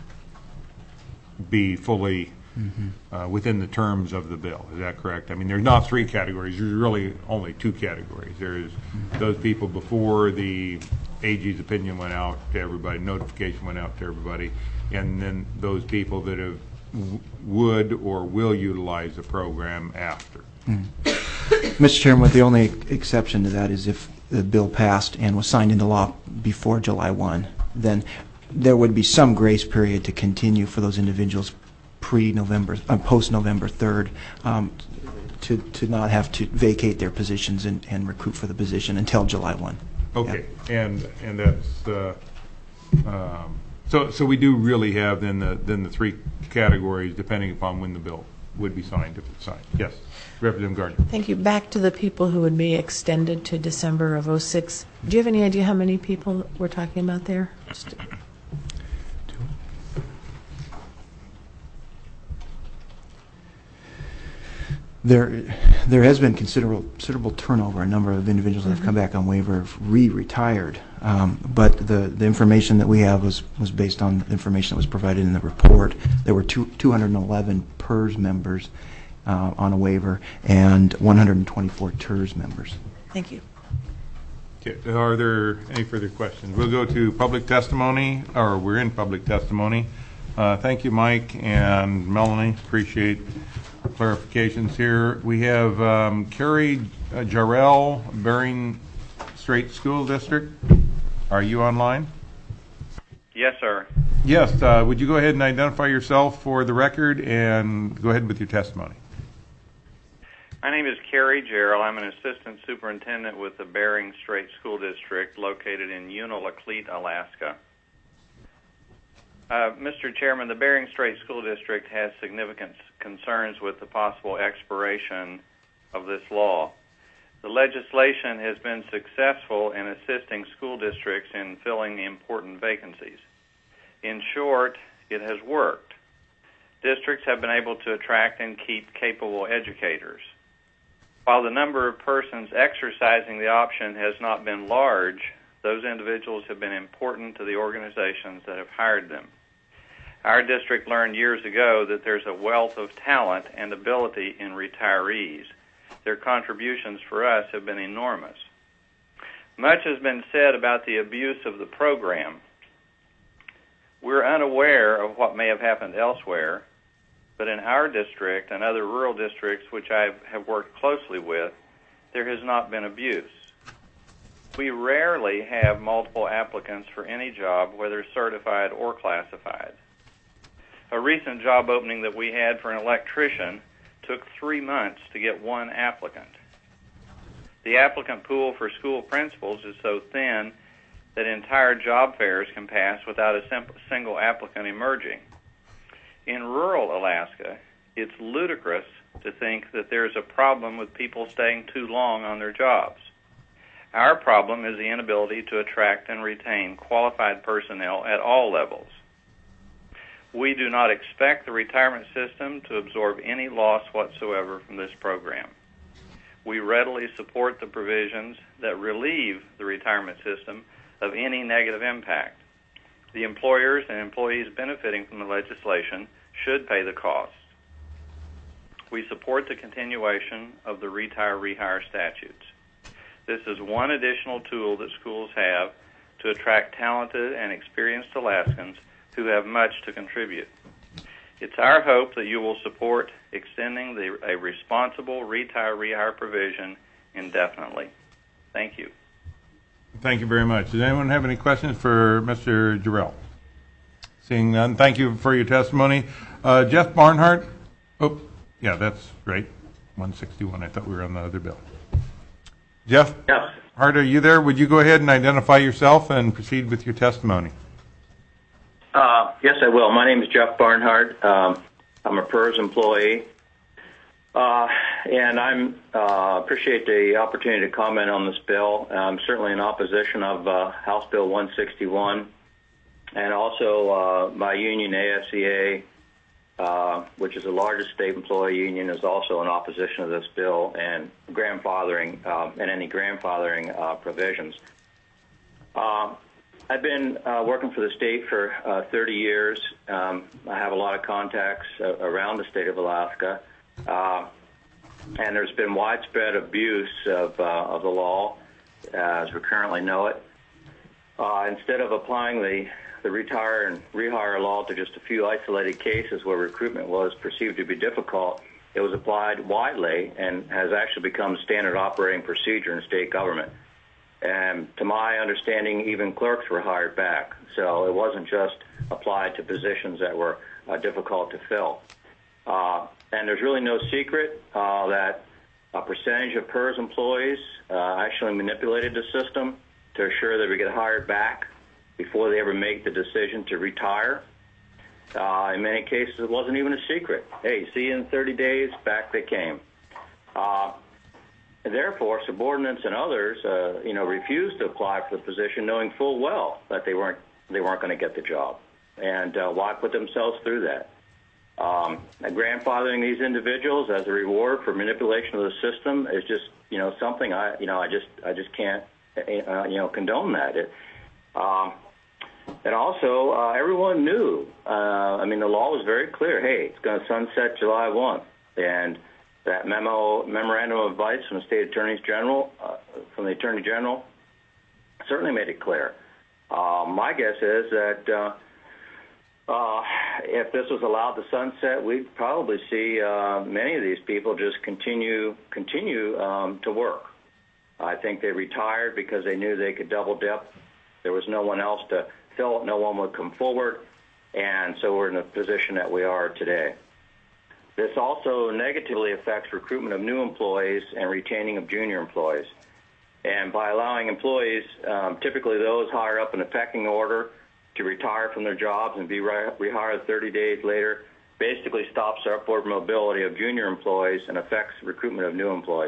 be fully mm-hmm. uh, within the terms of the bill. Is that correct? I mean, there's not three categories. There's really only two categories. There's mm-hmm. those people before the A G's opinion went out to everybody, notification went out to everybody, and then those people that have w- would or will utilize the program after. Mm-hmm. Mister Chairman, the only exception to that is if the bill passed and was signed into law before July first, then there would be some grace period to continue for those individuals pre-November, uh, post-November third, um, to, to not have to vacate their positions and, and recruit for the position until July first. Okay, yeah. and and that's uh, um, so. So we do really have then the then the three categories depending upon when the bill would be signed, if it's signed. Yes, Representative Gardner. Thank you. Back to the people who would be extended to December of oh six. Do you have any idea how many people we're talking about there? Just There, there has been considerable, considerable turnover. A number of individuals that have come back on waiver have re-retired. Um, but the, the information that we have was, was based on the information that was provided in the report. There were two, two hundred eleven P E R S members uh, on a waiver and one hundred twenty-four T E R S members. Thank you. Okay. Are there any further questions? We'll go to public testimony, or we're in public testimony. Uh, thank you, Mike and Melanie. Appreciate clarifications here. We have um, Carrie uh, Jarrell, Bering Strait School District. Are you online? Yes, sir. Yes. Uh, would you go ahead and identify yourself for the record and go ahead with your testimony? My name is Carrie Jarrell. I'm an assistant superintendent with the Bering Strait School District located in Unalakleet, Alaska. Uh, Mister Chairman, the Bering Strait School District has significant concerns with the possible expiration of this law. The legislation has been successful in assisting school districts in filling important vacancies. In short, it has worked. Districts have been able to attract and keep capable educators. While the number of persons exercising the option has not been large, those individuals have been important to the organizations that have hired them. Our district learned years ago that there's a wealth of talent and ability in retirees. Their contributions for us have been enormous. Much has been said about the abuse of the program. We're unaware of what may have happened elsewhere, but in our district and other rural districts which I have worked closely with, there has not been abuse. We rarely have multiple applicants for any job, whether certified or classified. A recent job opening that we had for an electrician took three months to get one applicant. The applicant pool for school principals is so thin that entire job fairs can pass without a single applicant emerging. In rural Alaska, it's ludicrous to think that there's a problem with people staying too long on their jobs. Our problem is the inability to attract and retain qualified personnel at all levels. We do not expect the retirement system to absorb any loss whatsoever from this program. We readily support the provisions that relieve the retirement system of any negative impact. The employers and employees benefiting from the legislation should pay the costs. We support the continuation of the retire-rehire statutes. This is one additional tool that schools have to attract talented and experienced Alaskans who have much to contribute. It's our hope that you will support extending the, a responsible retire-rehire provision indefinitely. Thank you. Thank you very much. Does anyone have any questions for Mister Jarrell? Seeing none, thank you for your testimony. Uh, Jeff Barnhart. Oh, yeah, that's right. one sixty-one. I thought we were on the other bill. Jeff? Yes. Hart, are you there? Would you go ahead and identify yourself and proceed with your testimony? Uh, yes, I will. My name is Jeff Barnhart. Um, I'm a P E R S employee, uh, and I'm uh, appreciate the opportunity to comment on this bill. I'm certainly in opposition of uh, House Bill one sixty-one, and also uh, my union, A S E A, uh, which is the largest state employee union, is also in opposition of this bill and grandfathering um, and any grandfathering uh, provisions. Uh, I've been uh, working for the state for uh, thirty years. Um, I have a lot of contacts uh, around the state of Alaska, uh, and there's been widespread abuse of, uh, of the law uh, as we currently know it. Uh, instead of applying the, the retire and rehire law to just a few isolated cases where recruitment was perceived to be difficult, it was applied widely and has actually become standard operating procedure in state government. And to my understanding, even clerks were hired back. So it wasn't just applied to positions that were uh, difficult to fill. Uh, and there's really no secret uh, that a percentage of P E R S employees uh, actually manipulated the system to assure that we get hired back before they ever make the decision to retire. Uh, in many cases, it wasn't even a secret. Hey, see you in thirty days, back they came. Uh, And therefore, subordinates and others, uh, you know, refused to apply for the position, knowing full well that they weren't they weren't going to get the job, and uh, why put themselves through that? Um, grandfathering these individuals as a reward for manipulation of the system is just, you know, something I, you know, I just, I just can't, uh, you know, condone that. It, um, and also, uh, everyone knew. Uh, I mean, the law was very clear. Hey, it's going to sunset July first, and that memo, memorandum of advice from the state attorneys general, uh, from the attorney general, certainly made it clear. Uh, my guess is that. Uh, Uh, if this was allowed to sunset, we'd probably see uh, many of these people just continue continue um, to work. I think they retired because they knew they could double dip. There was no one else to fill it. No one would come forward, and so we're in the position that we are today. This also negatively affects recruitment of new employees and retaining of junior employees. And by allowing employees, um, typically those higher up in the pecking order, to retire from their jobs and be re- rehired thirty days later, basically stops the upward mobility of junior employees and affects recruitment of new employees.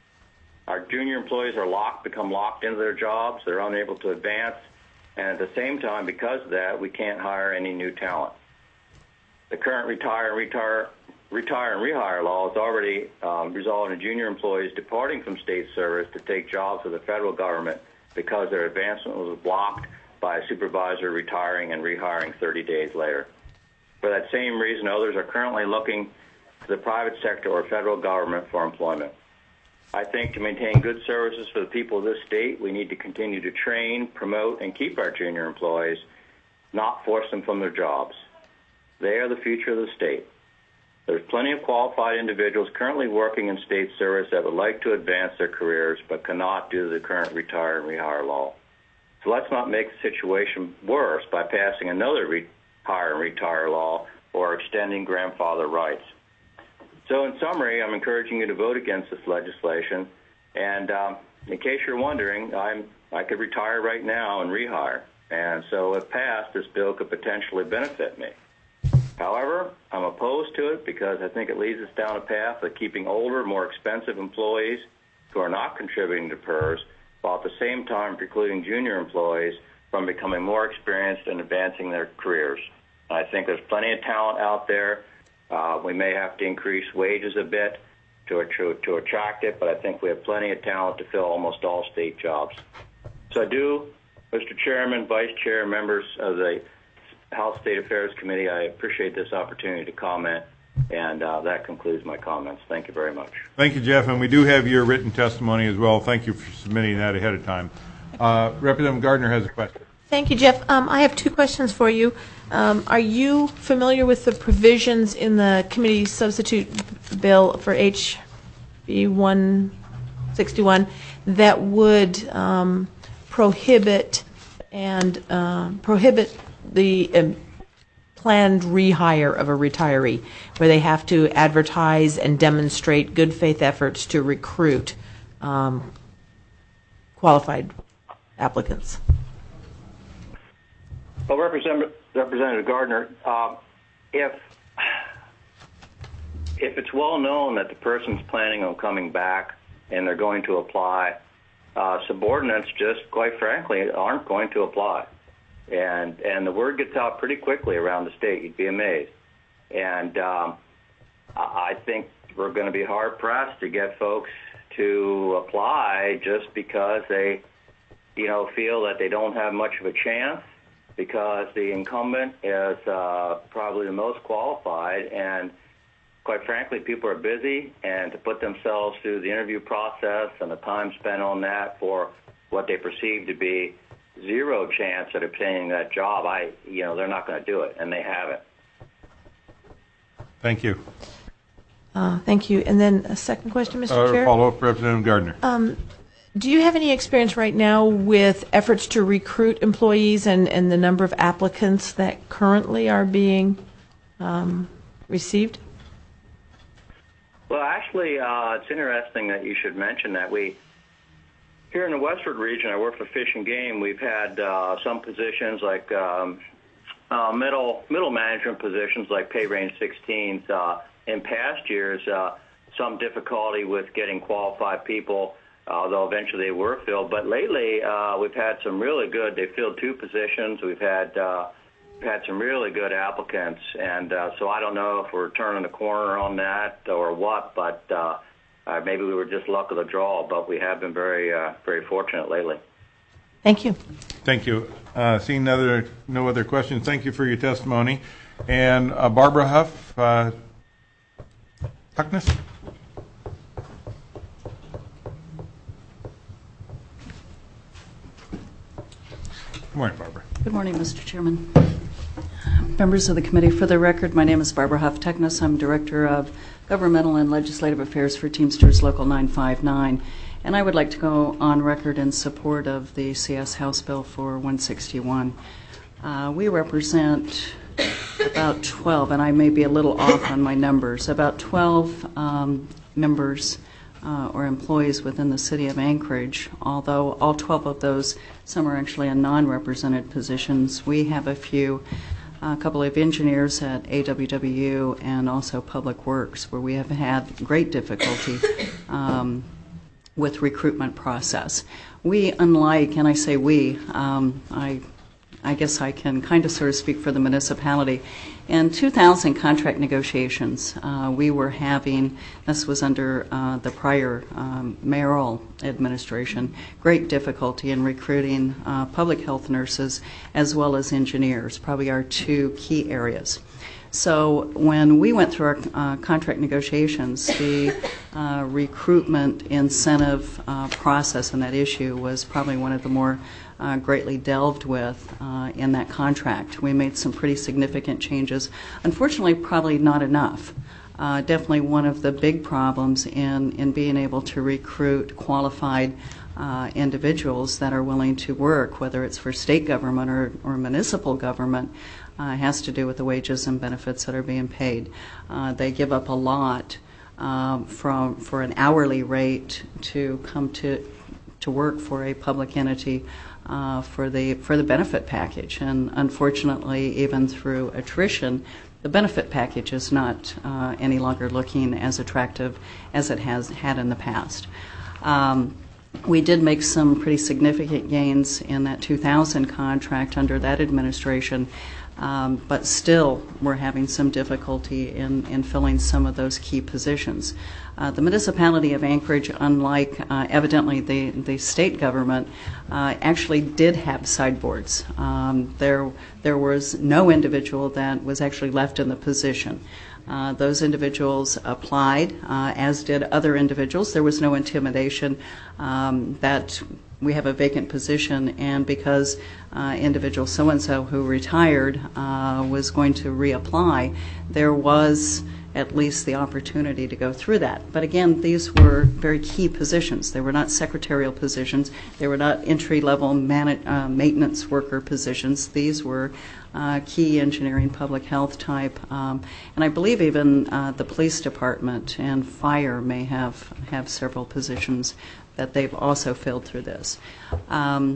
Our junior employees are locked, become locked into their jobs. They're unable to advance. And at the same time, because of that, we can't hire any new talent. The current retire and retire, retire and rehire law has already um, resulted in junior employees departing from state service to take jobs with the federal government because their advancement was blocked by a supervisor retiring and rehiring thirty days later. For that same reason, others are currently looking to the private sector or federal government for employment. I think to maintain good services for the people of this state, we need to continue to train, promote, and keep our junior employees, not force them from their jobs. They are the future of the state. There's plenty of qualified individuals currently working in state service that would like to advance their careers but cannot due to the current retire and rehire law. So let's not make the situation worse by passing another retire and retire law or extending grandfather rights. So in summary, I'm encouraging you to vote against this legislation. And um, in case you're wondering, I'm, I could retire right now and rehire. And so if passed, this bill could potentially benefit me. However, I'm opposed to it because I think it leads us down a path of keeping older, more expensive employees who are not contributing to P E R S, while at the same time precluding junior employees from becoming more experienced and advancing their careers. I think there's plenty of talent out there. Uh, we may have to increase wages a bit to, to, to attract it, but I think we have plenty of talent to fill almost all state jobs. So I do, Mister Chairman, Vice Chair, members of the House State Affairs Committee, I appreciate this opportunity to comment, and uh, that concludes my comments. Thank you very much. Thank you, Jeff, and we do have your written testimony as well. Thank you for submitting that ahead of time. Uh, Representative Gardner has a question. Thank you, Jeff. Um, I have two questions for you. Um, are you familiar with the provisions in the committee substitute bill for H B one sixty-one that would um, prohibit and uh, prohibit the um, planned rehire of a retiree, where they have to advertise and demonstrate good faith efforts to recruit um, qualified applicants? Well, Representative, Representative Gardner, uh, if if it's well known that the person's planning on coming back and they're going to apply, uh, subordinates just, quite frankly, aren't going to apply. And and the word gets out pretty quickly around the state. You'd be amazed. And um, I think we're going to be hard-pressed to get folks to apply just because they, you know, feel that they don't have much of a chance, because the incumbent is uh, probably the most qualified, and quite frankly, people are busy, and to put themselves through the interview process and the time spent on that for what they perceive to be zero chance at obtaining that job, I, you know, they're not going to do it, and they haven't. Thank you. Uh, thank you. And then a second question, Mister Uh, Chair. follow up, Representative Gardner. Um, do you have any experience right now with efforts to recruit employees and, and the number of applicants that currently are being um, received? Well, actually, uh, it's interesting that you should mention that. We here in the Westford region, I work for Fish and Game. We've had uh, some positions like um, uh, middle middle management positions, like pay range sixteens. Uh, in past years, uh, some difficulty with getting qualified people, although eventually they were filled. But lately, uh, we've had some really good. They filled two positions. We've had uh, had some really good applicants, and uh, so I don't know if we're turning the corner on that or what, but uh, uh, maybe we were just luck of the draw, but we have been very, uh, very fortunate lately. Thank you. Thank you. Uh, seeing no other, no other questions, thank you for your testimony. And uh, Barbara Huff, uh, Tuckness? Good morning, Barbara. Good morning, Mister Chairman. Members of the committee, for the record, my name is Barbara Huff Tuckness. I'm Director of Governmental and Legislative Affairs for Teamsters Local nine five nine, and I would like to go on record in support of the C S House Bill for one sixty-one. Uh, we represent about twelve, and I may be a little off on my numbers, about twelve um, members Uh, or employees within the city of Anchorage, although all twelve of those, some are actually in non-represented positions. We have a few, a couple of engineers at A W W and also Public Works, where we have had great difficulty um, with recruitment process. We, unlike, and I say we, um, I, I guess I can kind of sort of speak for the municipality. In two thousand contract negotiations, uh, we were having, this was under uh, the prior um, mayoral administration, great difficulty in recruiting uh, public health nurses as well as engineers, probably our two key areas. So when we went through our uh, contract negotiations, the uh, recruitment incentive uh, process on that issue was probably one of the more Uh, greatly delved with uh, in that contract. We made some pretty significant changes. Unfortunately, probably not enough. Uh, definitely one of the big problems in, in being able to recruit qualified uh, individuals that are willing to work, whether it's for state government or, or municipal government, uh, has to do with the wages and benefits that are being paid. Uh, they give up a lot um, from for an hourly rate to come to to work for a public entity uh, for the for the benefit package, and unfortunately, even through attrition, the benefit package is not uh, any longer looking as attractive as it has had in the past. Um, we did make some pretty significant gains in that two thousand contract under that administration, um, but still we're having some difficulty in, in filling some of those key positions. Uh, the municipality of Anchorage, unlike uh, evidently the, the state government, uh, actually did have sideboards. Um, there, there was no individual that was actually left in the position. Uh, those individuals applied, uh, as did other individuals. There was no intimidation um, that we have a vacant position, and because uh, individual so-and-so who retired uh, was going to reapply, there was at least the opportunity to go through that. But again, these were very key positions. They were not secretarial positions. They were not entry-level man- uh, maintenance worker positions. These were uh, key engineering, public health type. Um, and I believe even uh, the police department and fire may have, have several positions that they've also filled through this. Um,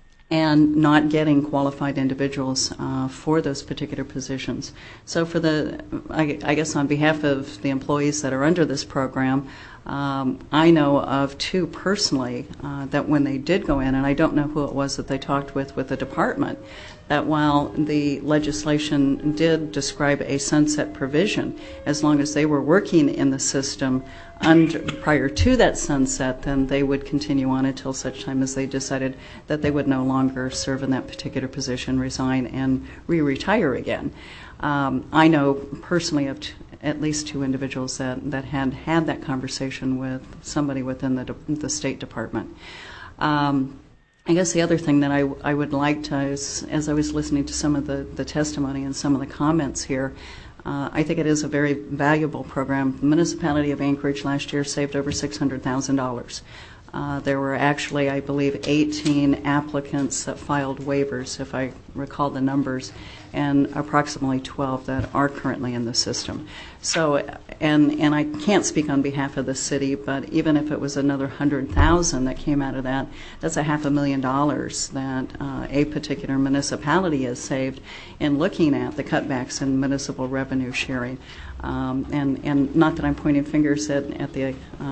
and not getting qualified individuals uh, for those particular positions. So for the, I, I guess on behalf of the employees that are under this program, um, I know of two personally uh, that when they did go in, and I don't know who it was that they talked with with the department, that while the legislation did describe a sunset provision, as long as they were working in the system under, prior to that sunset, then they would continue on until such time as they decided that they would no longer serve in that particular position, resign, and re-retire again. Um, I know personally of t- at least two individuals that, that had had that conversation with somebody within the, de- the State Department. Um, I guess the other thing that I, I would like to, is, as I was listening to some of the, the testimony and some of the comments here, uh, I think it is a very valuable program. The municipality of Anchorage last year saved over six hundred thousand dollars. Uh, there were actually, I believe, eighteen applicants that filed waivers, if I recall the numbers, and approximately twelve that are currently in the system. So, and and I can't speak on behalf of the city, but even if it was another one hundred thousand that came out of that, that's a half a million dollars that uh, a particular municipality has saved in looking at the cutbacks in municipal revenue sharing. Um, and, and not that I'm pointing fingers at, at the uh,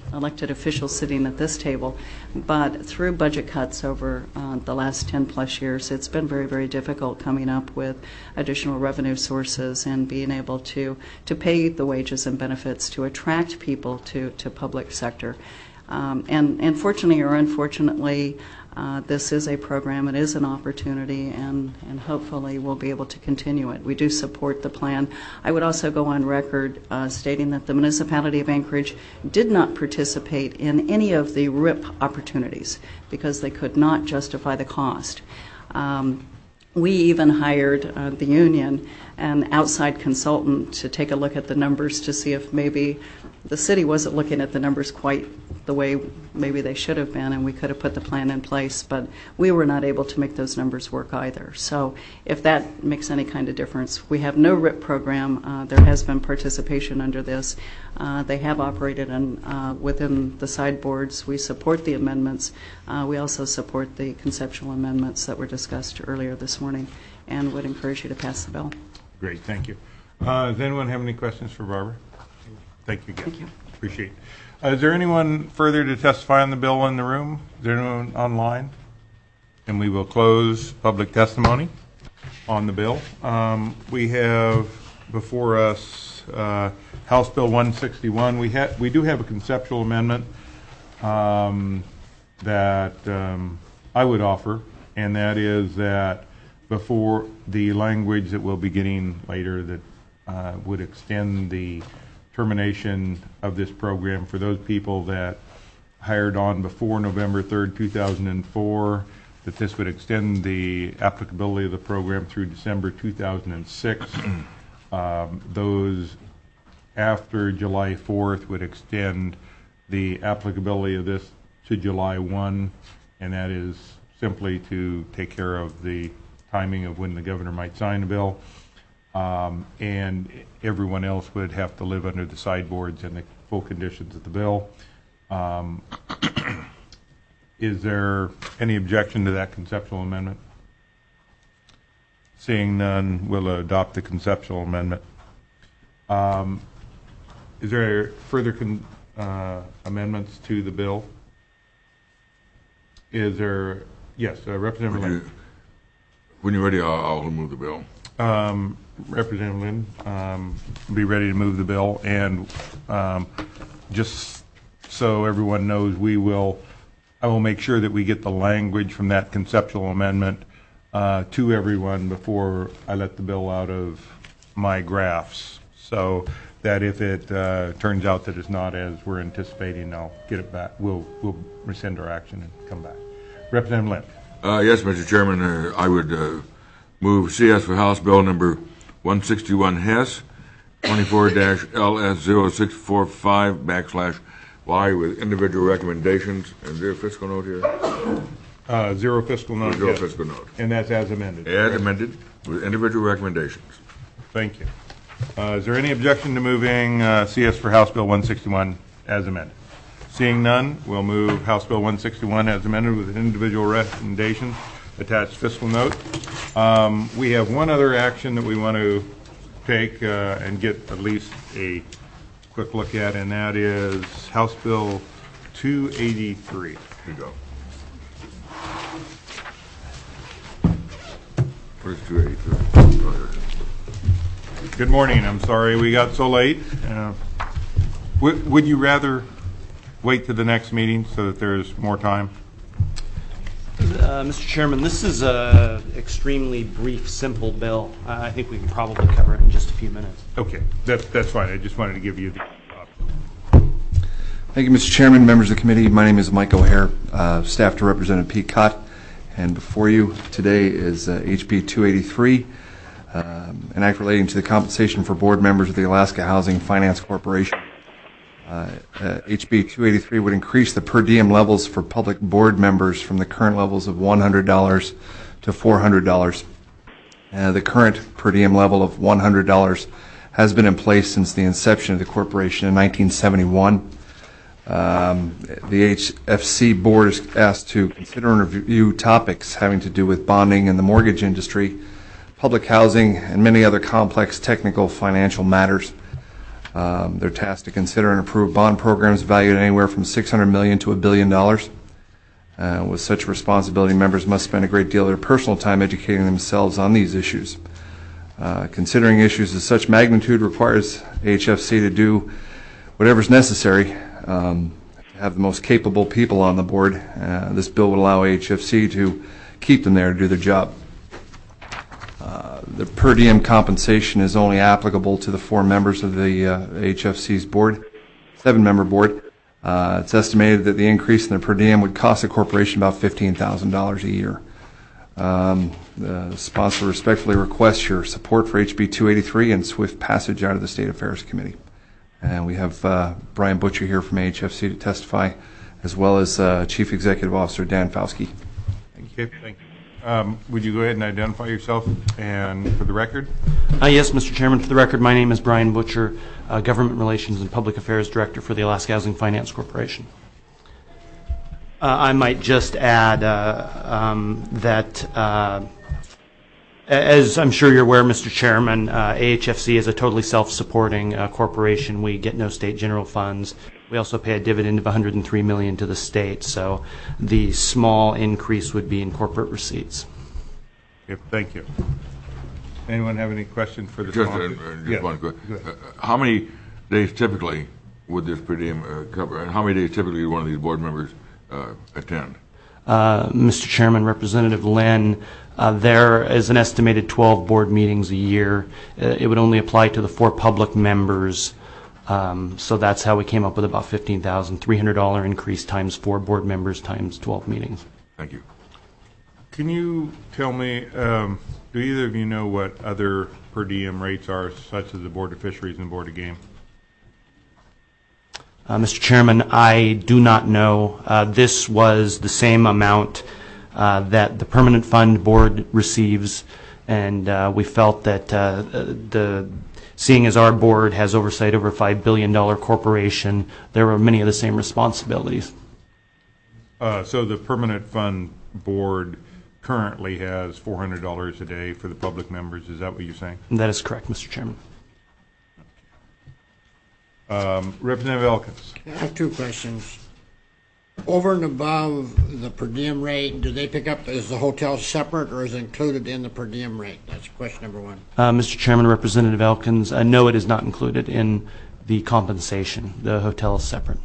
elected officials sitting at this table, but through budget cuts over uh, the last ten plus years, it's been very, very difficult coming up with additional revenue sources and being able to, to pay the wages and benefits to attract people to, to public sector. Um, and, and fortunately or unfortunately, uh, this is a program, it is an opportunity, and, and hopefully we'll be able to continue it. We do support the plan. I would also go on record uh, stating that the municipality of Anchorage did not participate in any of the R I P opportunities because they could not justify the cost. Um, we even hired uh, the union an outside consultant to take a look at the numbers to see if maybe the city wasn't looking at the numbers quite the way maybe they should have been, and we could have put the plan in place, but we were not able to make those numbers work either. So if that makes any kind of difference, we have no R I P program. Uh, there has been participation under this. Uh, they have operated in, uh, within the sideboards. We support the amendments. Uh, we also support the conceptual amendments that were discussed earlier this morning, and would encourage you to pass the bill. Great, thank you. Uh, does anyone have any questions for Barbara? Thank you again. Thank you. Appreciate it. Uh, is there anyone further to testify on the bill in the room? Is there anyone online? And we will close public testimony on the bill. Um, we have before us uh, House Bill one sixty-one. We ha- we do have a conceptual amendment um, that um, I would offer, and that is that before the language that we'll be getting later that uh, would extend the termination of this program for those people that hired on before November third, two thousand four, that this would extend the applicability of the program through December two thousand six. um, those after July fourth would extend the applicability of this to July first, and that is simply to take care of the timing of when the governor might sign the bill. Um, and everyone else would have to live under the sideboards and the full conditions of the bill. Um, is there any objection to that conceptual amendment? Seeing none, we'll adopt the conceptual amendment. Um, is there further con- uh, amendments to the bill? Is there, yes, uh, Representative When, Lynn. you, when you're ready, I'll, I'll move the bill. Um, Representative Lynn, um, be ready to move the bill, and um, just so everyone knows, we will, I will make sure that we get the language from that conceptual amendment uh, to everyone before I let the bill out of my drafts, so that if it uh, turns out that it's not as we're anticipating, I'll get it back. We'll we'll rescind our action and come back. Representative Lynn. Uh, yes, Mister Chairman, uh, I would uh, move C S for House Bill number one sixty-one Hess, twenty-four L S zero six four five backslash Y with individual recommendations. Is there a fiscal note here? Uh, zero fiscal note. Zero yes. fiscal note. And that's as amended. As amended with individual recommendations. Thank you. Uh, is there any objection to moving uh, C S for House Bill one sixty-one as amended? Seeing none, we'll move House Bill one sixty-one as amended with individual recommendations, attached fiscal note. Um, we have one other action that we want to take uh, and get at least a quick look at, and that is House Bill two eighty-three. Here you go. Where's two eighty-three? Good morning. I'm sorry we got so late. Uh, w- would you rather wait to the next meeting so that there's more time? Uh, Mister Chairman, this is a extremely brief, simple bill. Uh, I think we can probably cover it in just a few minutes. Okay, that's that's fine. I just wanted to give you the. Thank you, Mister Chairman, members of the committee. My name is Mike O'Hare, uh, staff to Representative Pete Cott, and before you today is uh, H B two eighty-three, um, an act relating to the compensation for board members of the Alaska Housing Finance Corporation. Uh, uh, H B two eighty-three would increase the per diem levels for public board members from the current levels of one hundred dollars to four hundred dollars. Uh, the current per diem level of one hundred dollars has been in place since the inception of the corporation in nineteen seventy-one. Um, the H F C board is asked to consider and review topics having to do with bonding in the mortgage industry, public housing, and many other complex technical financial matters. Um, they're tasked to consider and approve bond programs valued at anywhere from six hundred million dollars to a billion dollars. Uh, with such responsibility, members must spend a great deal of their personal time educating themselves on these issues. Uh, considering issues of such magnitude requires A H F C to do whatever's necessary um, to have the most capable people on the board. Uh, this bill would allow A H F C to keep them there to do their job. Uh, the per diem compensation is only applicable to the four members of the uh, A H F C's board, seven-member board. Uh, it's estimated that the increase in the per diem would cost the corporation about fifteen thousand dollars a year. Um, the sponsor respectfully requests your support for H B two eighty-three and swift passage out of the State Affairs Committee. And we have uh, Brian Butcher here from A H F C to testify, as well as uh, Chief Executive Officer Dan Fauske. Thank you. Thank you. Um, would you go ahead and identify yourself and for the record? Uh, yes, Mister Chairman. For the record, my name is Brian Butcher, uh, Government Relations and Public Affairs Director for the Alaska Housing Finance Corporation. Uh, I might just add uh, um, that, uh, as I'm sure you're aware, Mister Chairman, uh, A H F C is a totally self-supporting uh, corporation. We get no state general funds. We also pay a dividend of one hundred three million dollars to the state, so the small increase would be in corporate receipts. Okay, thank you. Anyone have any questions for the Just, uh, sponsor? uh, just Yes. one quick. Uh, how many days typically would this per diem uh, cover, and how many days typically would one of these board members uh, attend? Uh, Mister Chairman, Representative Lynn, uh, there is an estimated twelve board meetings a year. Uh, it would only apply to the four public members. Um, so that's how we came up with about fifteen thousand three hundred dollars increase times four board members times twelve meetings. Thank you. Can you tell me, um, do either of you know what other per diem rates are, such as the Board of Fisheries and Board of Game? Uh, Mister Chairman, I do not know. Uh, this was the same amount uh, that the Permanent Fund Board receives, and uh, we felt that uh, the seeing as our board has oversight over a five billion dollars corporation, there were many of the same responsibilities. Uh, so the Permanent Fund Board currently has four hundred dollars a day for the public members. Is that what you're saying? That is correct, Mister Chairman. Um, Representative Elkins. I have two questions. Over and above the per diem rate, do they pick up, is the hotel separate or is it included in the per diem rate? That's question number one. Uh, Mister Chairman, Representative Elkins, uh, no, it is not included in the compensation. The hotel is separate.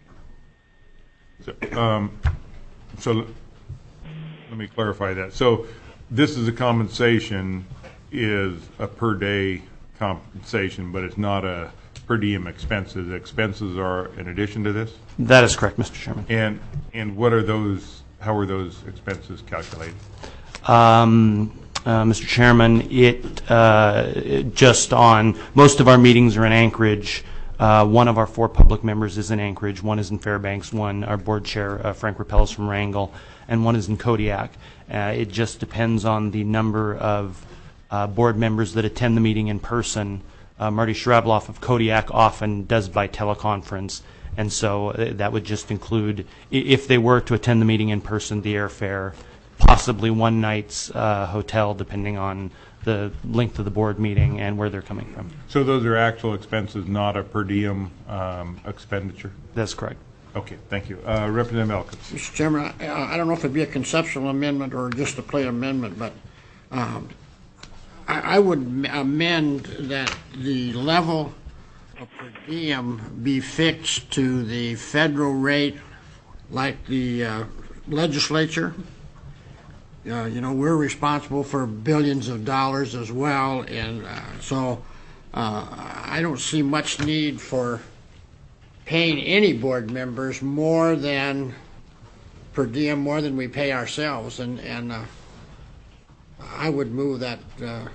So, um, so let me clarify that. So this is a compensation, is a per day compensation, but it's not a per diem expenses. Expenses are in addition to this? That is correct, Mister Chairman. And and what are those, how are those expenses calculated? Um, uh, Mister Chairman, it, uh, it just on, most of our meetings are in Anchorage. Uh, one of our four public members is in Anchorage, one is in Fairbanks, one, our board chair, uh, Frank Rappel, is from Wrangell, and one is in Kodiak. Uh, it just depends on the number of uh, board members that attend the meeting in person. Uh, Marty Shrabloff of Kodiak often does by teleconference, and so uh, that would just include, i- if they were to attend the meeting in person, the airfare, possibly one night's uh, hotel, depending on the length of the board meeting and where they're coming from. So those are actual expenses, not a per diem um, expenditure? That's correct. Okay, thank you. Uh, Representative Elkins. Mister Chairman, I, I don't know if it'd be a conceptual amendment or just a plain amendment, but um, I, I would m- amend that the level of per diem be fixed to the federal rate like the uh, legislature. Uh, you know, we're responsible for billions of dollars as well, and uh, so uh, I don't see much need for paying any board members more than per diem, more than we pay ourselves, and and uh, I would move that. Uh,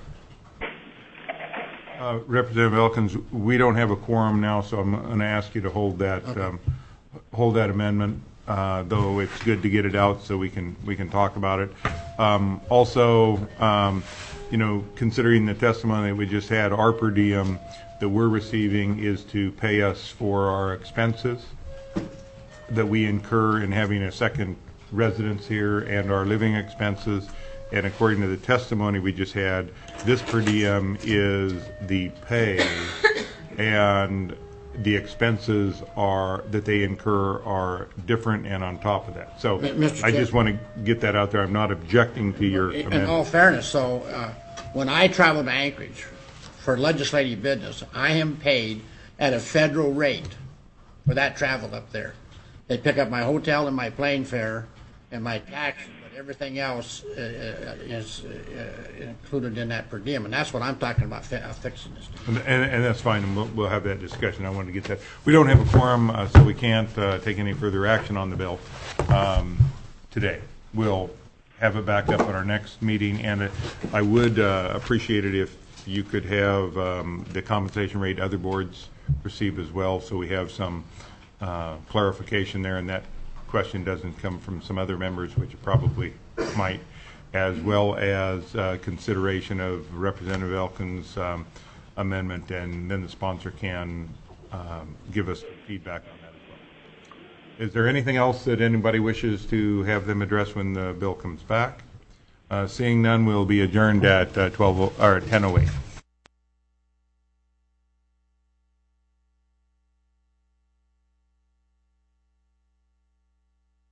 Uh, Representative Elkins, we don't have a quorum now, so I'm going to ask you to hold that Okay. um, hold that amendment. Uh, though it's good to get it out so we can we can talk about it. Um, also, um, you know, considering the testimony that we just had, our per diem that we're receiving is to pay us for our expenses that we incur in having a second residence here and our living expenses. And according to the testimony we just had, this per diem is the pay and the expenses are, that they incur are different and on top of that. So M- Mister I just Chair- want to get that out there. I'm not objecting to your In amendment. all fairness, so uh, when I travel to Anchorage for legislative business, I am paid at a federal rate for that travel up there. They pick up my hotel and my plane fare and my taxes, but everything else uh, is uh, included in that per diem, and that's what I'm talking about, fi- uh, fixing this. And, and, and that's fine, and we'll, we'll have that discussion. I wanted to get that. We don't have a quorum, uh, so we can't uh, take any further action on the bill um, today. We'll have it back up at our next meeting, and uh, I would uh, appreciate it if you could have um, the compensation rate other boards receive as well, so we have some uh, clarification there, and that question doesn't come from some other members, which it probably might, as well as uh, consideration of Representative Elkins' um, amendment, and then the sponsor can um, give us feedback on that as well. Is there anything else that anybody wishes to have them address when the bill comes back? Uh, seeing none, we'll be adjourned at uh, twelve or ten oh eight.